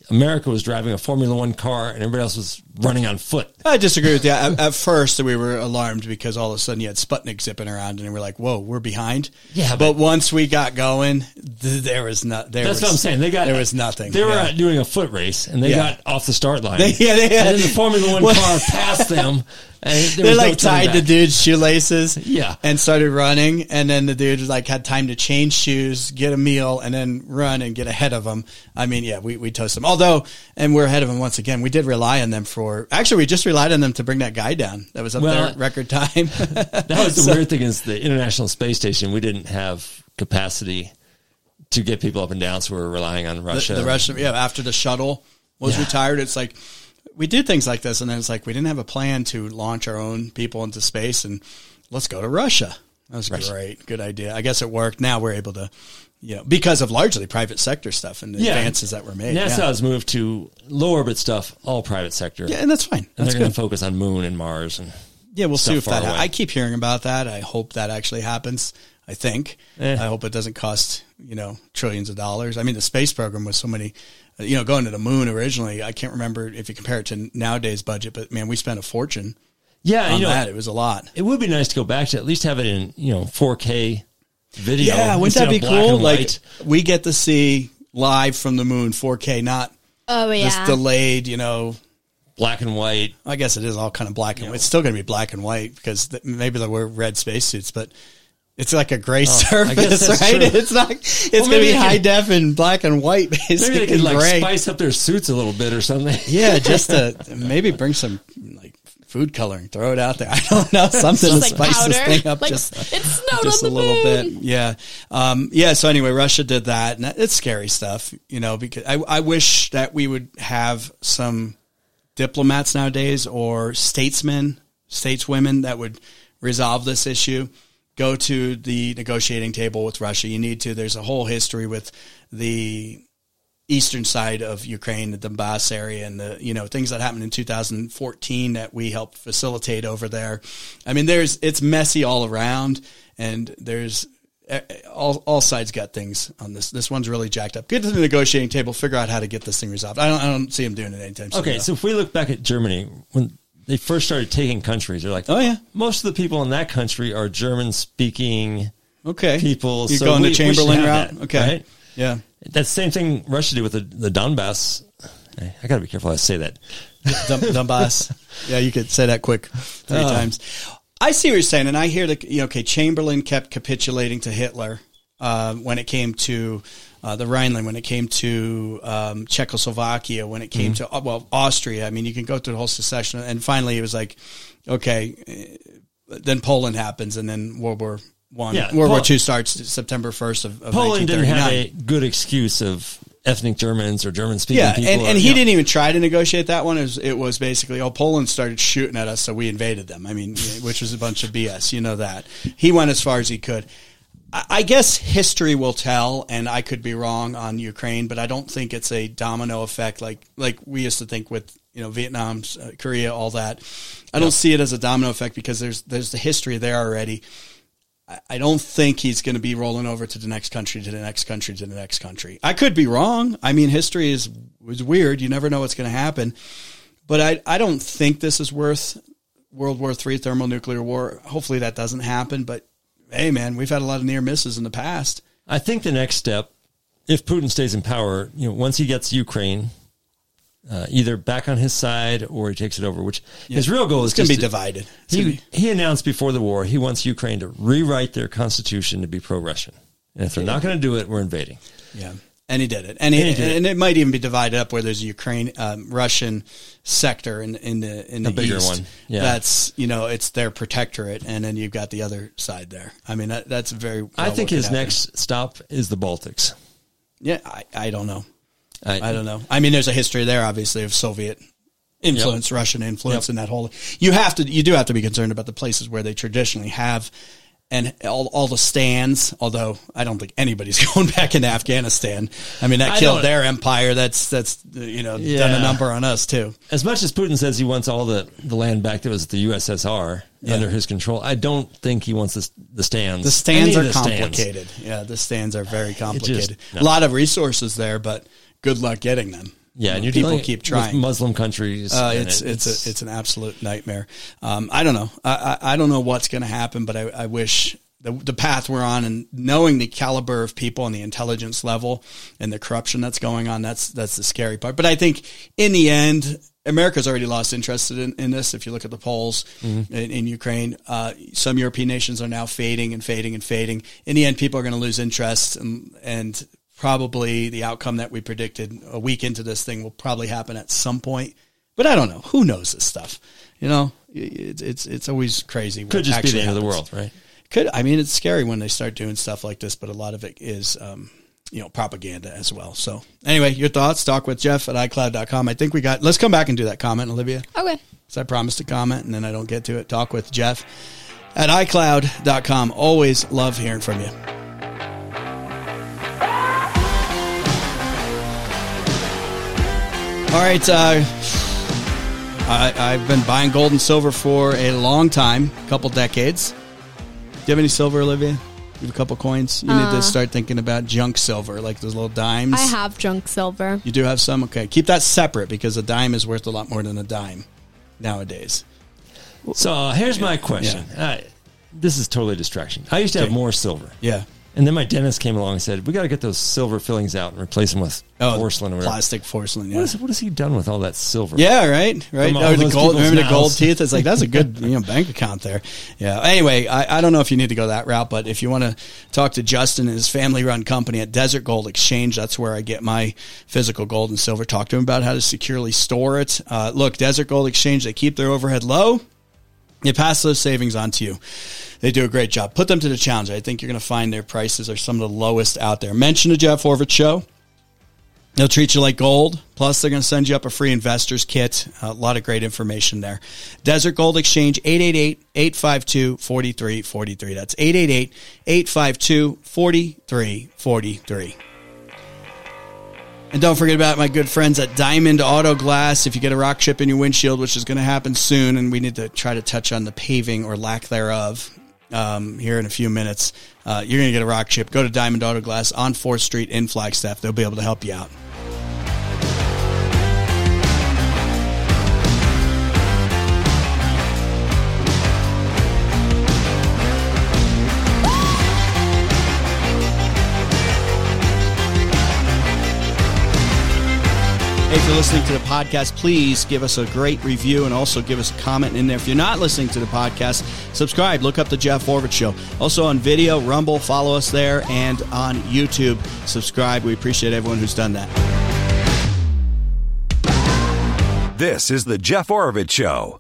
E: America was driving a Formula One car and everybody else was running on foot.
A: I disagree with you. At first, we were alarmed because all of a sudden you had Sputnik zipping around, and we're like, "Whoa, we're behind."
E: Yeah,
A: but once we got going, there was not.
E: That's what I'm saying. There was
A: nothing.
E: They were doing a foot race, and they got off the start line.
A: They had,
E: and then the Formula One car passed them. And
A: they like tied the dude's shoelaces,
E: yeah,
A: and started running. And then the dude was like had time to change shoes, get a meal, and then run and get ahead of them. I mean, yeah, we toast them. Although, and we're ahead of them once again. We did rely on them we just relied on them to bring that guy down. That was up there at record time.
E: That was the weird thing is the International Space Station. We didn't have capacity to get people up and down, so we were relying on Russia.
A: The Russia, after the shuttle was retired, it's like. We did things like this, and then it's like we didn't have a plan to launch our own people into space, and let's go to Russia. That was great. Good idea. I guess it worked. Now we're able to, because of largely private sector stuff and the advances that were made.
E: NASA has moved to low orbit stuff, all private sector.
A: Yeah, and that's fine.
E: And they're going to focus on Moon and Mars. And
A: we'll see if that happens. I keep hearing about that. I hope that actually happens. I think. I hope it doesn't cost, trillions of dollars. I mean, the space program was so many, going to the moon originally. I can't remember if you compare it to nowadays budget, but man, we spent a fortune on that. It was a lot.
E: It would be nice to go back to at least have it in, 4K video.
A: Yeah, wouldn't that be cool? Like we get to see live from the moon 4K, not this delayed,
E: black and white.
A: I guess it is all kind of black and white. It's still going to be black and white because maybe there were red spacesuits, but it's like a gray surface, right?
E: True.
A: It's not. It's going to be high def and black and white, basically.
E: Maybe they could spice up their suits a little bit or something.
A: Yeah, just to maybe bring some food coloring, throw it out there. I don't know, something to spice this thing up just a little bit. Yeah, So anyway, Russia did that, and it's scary stuff, because I wish that we would have some diplomats nowadays or stateswomen that would resolve this issue. Go to the negotiating table with Russia. You need to. There's a whole history with the eastern side of Ukraine, the Donbass area, and the things that happened in 2014 that we helped facilitate over there. I mean, it's messy all around, and there's all sides got things on this. This one's really jacked up. Get to the negotiating table, figure out how to get this thing resolved. I don't see them doing it anytime soon.
E: Okay, so if we look back at Germany when they first started taking countries, they're like, oh yeah, most of the people in that country are German-speaking people.
A: You're going the Chamberlain route?
E: That,
A: okay.
E: Right?
A: Yeah.
E: That's the same thing Russia did with the Donbass. I got to be careful how I say that.
A: Donbass. Yeah, you could say that quick 3 times. I see what you're saying, and I hear that, Chamberlain kept capitulating to Hitler when it came to the Rhineland, when it came to Czechoslovakia, when it came to Austria. I mean, you can go through the whole secession, and finally it was like, okay, then Poland happens, and then World War I. Yeah, World War II starts September 1st of
E: Poland 1939. Didn't have a good excuse of ethnic Germans or German-speaking people.
A: And he didn't even try to negotiate that one. It was basically, Poland started shooting at us, so we invaded them. I mean, which was a bunch of BS. You know that. He went as far as he could. I guess history will tell, and I could be wrong on Ukraine, but I don't think it's a domino effect like we used to think with Vietnam, Korea, all that. I don't see it as a domino effect because there's the history there already. I don't think he's going to be rolling over to the next country, to the next country, to the next country. I could be wrong. I mean, history is weird. You never know what's going to happen. But I don't think this is worth World War III, thermonuclear war. Hopefully that doesn't happen, but hey, man, we've had a lot of near misses in the past.
E: I think the next step, if Putin stays in power, once he gets Ukraine, either back on his side or he takes it over, which his real goal is
A: going to be divided.
E: He announced before the war he wants Ukraine to rewrite their constitution to be pro-Russian. And if they're not going to do it, we're invading.
A: Yeah. And he did it. And it might even be divided up where there's a Ukraine, Russian sector in the
E: bigger
A: east.
E: One. Yeah.
A: That's, it's their protectorate. And then you've got the other side there. I mean, that's very, well,
E: I think his next stop is the Baltics.
A: Yeah. I don't know. I don't know. I mean, there's a history there, obviously, of Soviet influence, Russian influence, and that whole. You do have to be concerned about the places where they traditionally have, and all the stands. Although I don't think anybody's going back into Afghanistan. I mean, that killed their empire. That's done a number on us too.
E: As much as Putin says he wants all the land back that was the USSR under his control, I don't think he wants the stands.
A: The stands are complicated. Yeah, the stands are very complicated. A lot of resources there, but good luck getting them.
E: Yeah, and
A: people keep trying.
E: With Muslim countries.
A: It's an absolute nightmare. I don't know. I don't know what's going to happen, but I wish the path we're on, and knowing the caliber of people and the intelligence level and the corruption that's going on, that's the scary part. But I think in the end, America's already lost interest in this. If you look at the polls in Ukraine, some European nations are now fading and fading and fading. In the end, people are going to lose interest, and probably the outcome that we predicted a week into this thing will probably happen at some point. But I don't know. Who knows this stuff? You know, it's always crazy.
E: Could just be the end of the world, right?
A: It's scary when they start doing stuff like this, but a lot of it is, propaganda as well. So anyway, your thoughts, talk with Jeff at iCloud.com. I think let's come back and do that comment, Olivia.
F: Okay.
A: So I promised to comment and then I don't get to it. Talk with Jeff at iCloud.com. Always love hearing from you. All right. I've been buying gold and silver for a long time, a couple decades. Do you have any silver, Olivia? You have a couple coins? You need to start thinking about junk silver, like those little dimes.
F: I have junk silver.
A: You do have some? Okay. Keep that separate because a dime is worth a lot more than a dime nowadays.
E: So here's my question. Yeah. This is totally a distraction. I used to have more silver.
A: Yeah.
E: And then my dentist came along and said, we got to get those silver fillings out and replace them with porcelain or whatever.
A: Plastic porcelain, yeah.
E: What has he done with all that silver?
A: Yeah, right. The gold, remember the gold teeth? It's like, that's a good bank account there. Yeah. Anyway, I don't know if you need to go that route, but if you want to talk to Justin and his family-run company at Desert Gold Exchange, that's where I get my physical gold and silver. Talk to him about how to securely store it. Look, Desert Gold Exchange, they keep their overhead low. They pass those savings on to you. They do a great job. Put them to the challenge. I think you're going to find their prices are some of the lowest out there. Mention the Jeff Horvitz Show. They'll treat you like gold. Plus, they're going to send you up a free investor's kit. A lot of great information there. Desert Gold Exchange, 888-852-4343. That's 888-852-4343. And don't forget about my good friends at Diamond Auto Glass. If you get a rock chip in your windshield, which is going to happen soon, and we need to try to touch on the paving or lack thereof here in a few minutes, you're going to get a rock chip. Go to Diamond Auto Glass on 4th Street in Flagstaff. They'll be able to help you out. If you're listening to the podcast, please give us a great review and also give us a comment in there. If you're not listening to the podcast, subscribe. Look up the Jeff Horvitz Show. Also on video, Rumble, follow us there, and on YouTube, subscribe. We appreciate everyone who's done that.
B: This is the Jeff Horvitz Show.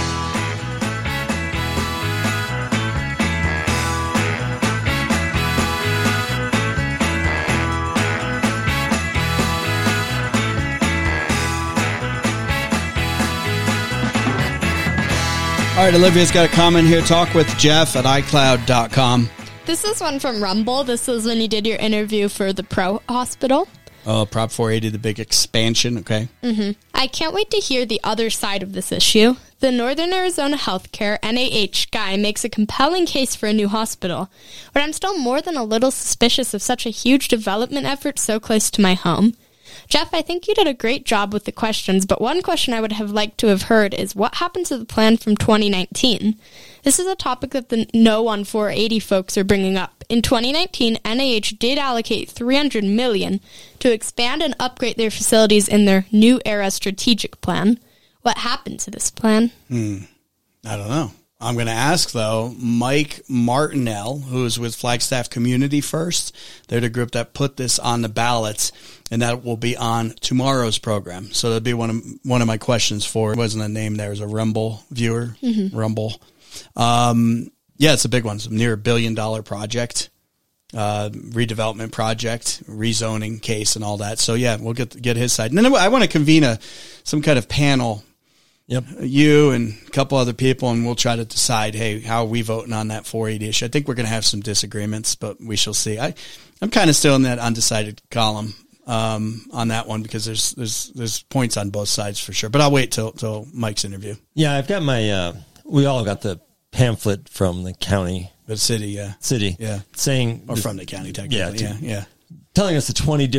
A: All right, Olivia's got a comment here. Talk with Jeff at iCloud.com.
F: This is one from Rumble. This is when you did your interview for the Pro Hospital.
A: Oh, Prop 480, the big expansion. Okay.
F: Mm-hmm. I can't wait to hear the other side of this issue. The Northern Arizona Healthcare, NAH, guy makes a compelling case for a new hospital, but I'm still more than a little suspicious of such a huge development effort so close to my home. Jeff, I think you did a great job with the questions, but one question I would have liked to have heard is what happened to the plan from 2019? This is a topic that the No on 480 folks are bringing up. In 2019, NIH did allocate $300 million to expand and upgrade their facilities in their New Era strategic plan. What happened to this plan?
A: I don't know. I'm going to ask, though, Mike Martinell, who is with Flagstaff Community First. They're the group that put this on the ballots, and that will be on tomorrow's program. So that'll be one of my questions for, it wasn't a name there, it was a Rumble viewer, Rumble. Yeah, it's a big one. It's near $1 billion project, redevelopment project, rezoning case and all that. So, yeah, we'll get his side. And then I want to convene some kind of panel.
E: Yep.
A: You and a couple other people, and we'll try to decide, hey, how are we voting on that 480 issue? I think we're going to have some disagreements, but we shall see. I'm kind of still in that undecided column on that one because there's points on both sides for sure. But I'll wait till Mike's interview.
E: Yeah, I've got my we all got the pamphlet from the county.
A: The city, yeah.
E: City.
A: Yeah.
E: Saying...
A: Or from the county, technically. Yeah.
E: Telling us the 20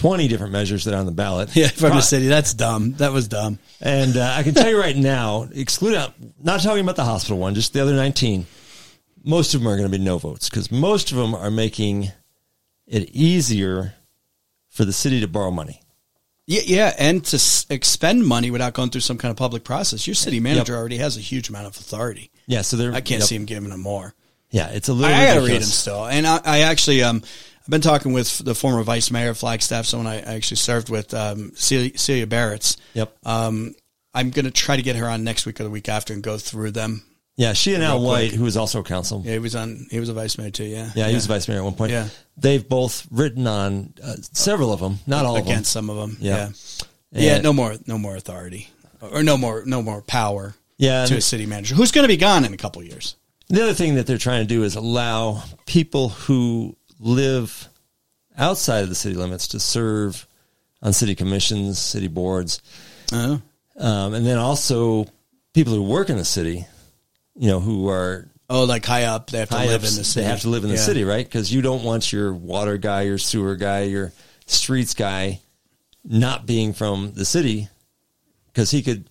E: 20 different measures that are on the ballot.
A: Yeah, from the city. That's dumb. That was dumb.
E: And I can tell you right now, not talking about the hospital one, just the other 19, most of them are going to be no votes because most of them are making it easier for the city to borrow money.
A: Yeah, and to expend money without going through some kind of public process. Your city manager already has a huge amount of authority.
E: Yeah, so
A: I can't see him giving them more.
E: Yeah, it's a little.
A: I got to read him still, and I actually I've been talking with the former vice mayor of Flagstaff, someone I actually served with, Celia Barretts.
E: Yep.
A: I'm going to try to get her on next week or the week after and go through them.
E: Yeah, she and Al White, who was also a council.
A: Yeah, he was a vice mayor too. Yeah,
E: he was a vice mayor at one point.
A: Yeah,
E: they've both written on several of them, not all of them,
A: against some of them. Yeah, no more authority or no more power.
E: Yeah,
A: to a city manager who's going to be gone in a couple of years.
E: The other thing that they're trying to do is allow people who live outside of the city limits to serve on city commissions, city boards, and then also people who work in the city, who are
A: like high up. They have to live in the city.
E: They have to live in the city, right? Because you don't want your water guy, your sewer guy, your streets guy not being from the city because he could.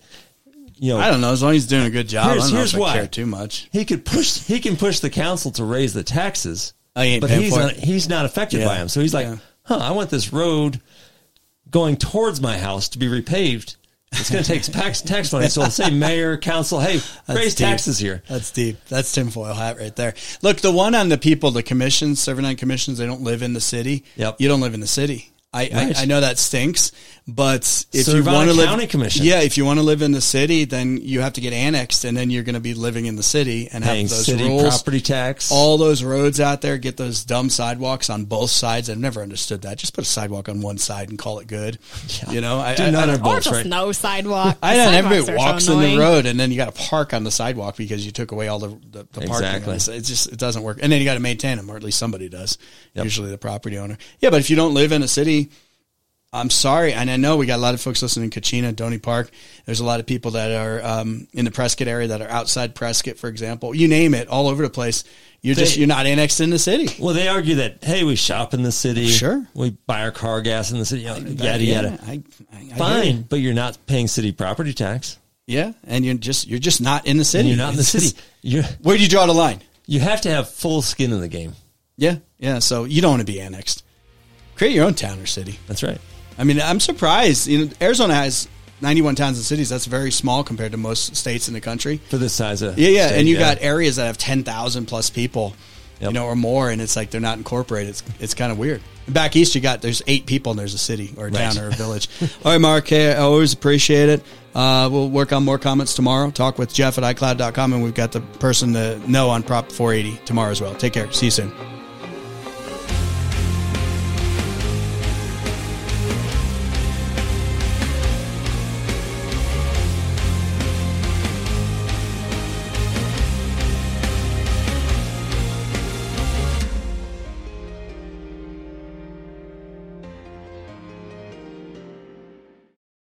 A: I don't know. As long as he's doing a good job, I don't know if I
E: why.
A: care too much.
E: He can push the council to raise the taxes,
A: but
E: he's not affected by them. So he's like, I want this road going towards my house to be repaved. It's going to take tax money. So I'll say mayor, council, hey, raise taxes here.
A: That's deep. That's tinfoil hat right there. Look, the one on the people, the commissions, serving on commissions, they don't live in the city.
E: Yep.
A: You don't live in the city. I know that stinks, but if
E: Serve
A: you want to live,
E: county commission.
A: if you want to live in the city, then you have to get annexed, and then you're going to be living in the city and
E: paying
A: have those
E: city
A: rules,
E: property tax,
A: all those roads out there. Get those dumb sidewalks on both sides. I've never understood that. Just put a sidewalk on one side and call it good.
E: Yeah.
F: Or just no sidewalk.
A: I know everybody walks in the road, and then you got to park on the sidewalk because you took away all the parking.
E: Exactly.
A: It doesn't work, and then you got to maintain them, or at least somebody does. Usually the property owner. Yeah, but if you don't live in a city, I'm sorry, and I know we got a lot of folks listening in Kachina, Donny Park. There's a lot of people that are in the Prescott area that are outside Prescott, for example. You name it, all over the place. You're not annexed in the city.
E: Well, they argue that, hey, we shop in the city.
A: Sure.
E: We buy our car gas in the city. Yada, yada. Fine, but you're not paying city property tax.
A: Yeah, and you're just not in the city.
E: And you're not in the city.
A: Where do you draw the line?
E: You have to have full skin in the game.
A: Yeah. So you don't want to be annexed. Create your own town or city.
E: That's right.
A: I mean, I'm surprised. Arizona has 91 towns and cities. That's very small compared to most states in the country.
E: For this size of
A: state, and you got areas that have 10,000 plus people, or more, and it's like they're not incorporated. It's kind of weird. Back east, there's 8 people and there's a city or a town or a village. All right, Mark, I always appreciate it. We'll work on more comments tomorrow. Talk with Jeff at iCloud.com, and we've got the person to know on Prop 480 tomorrow as well. Take care. See you soon.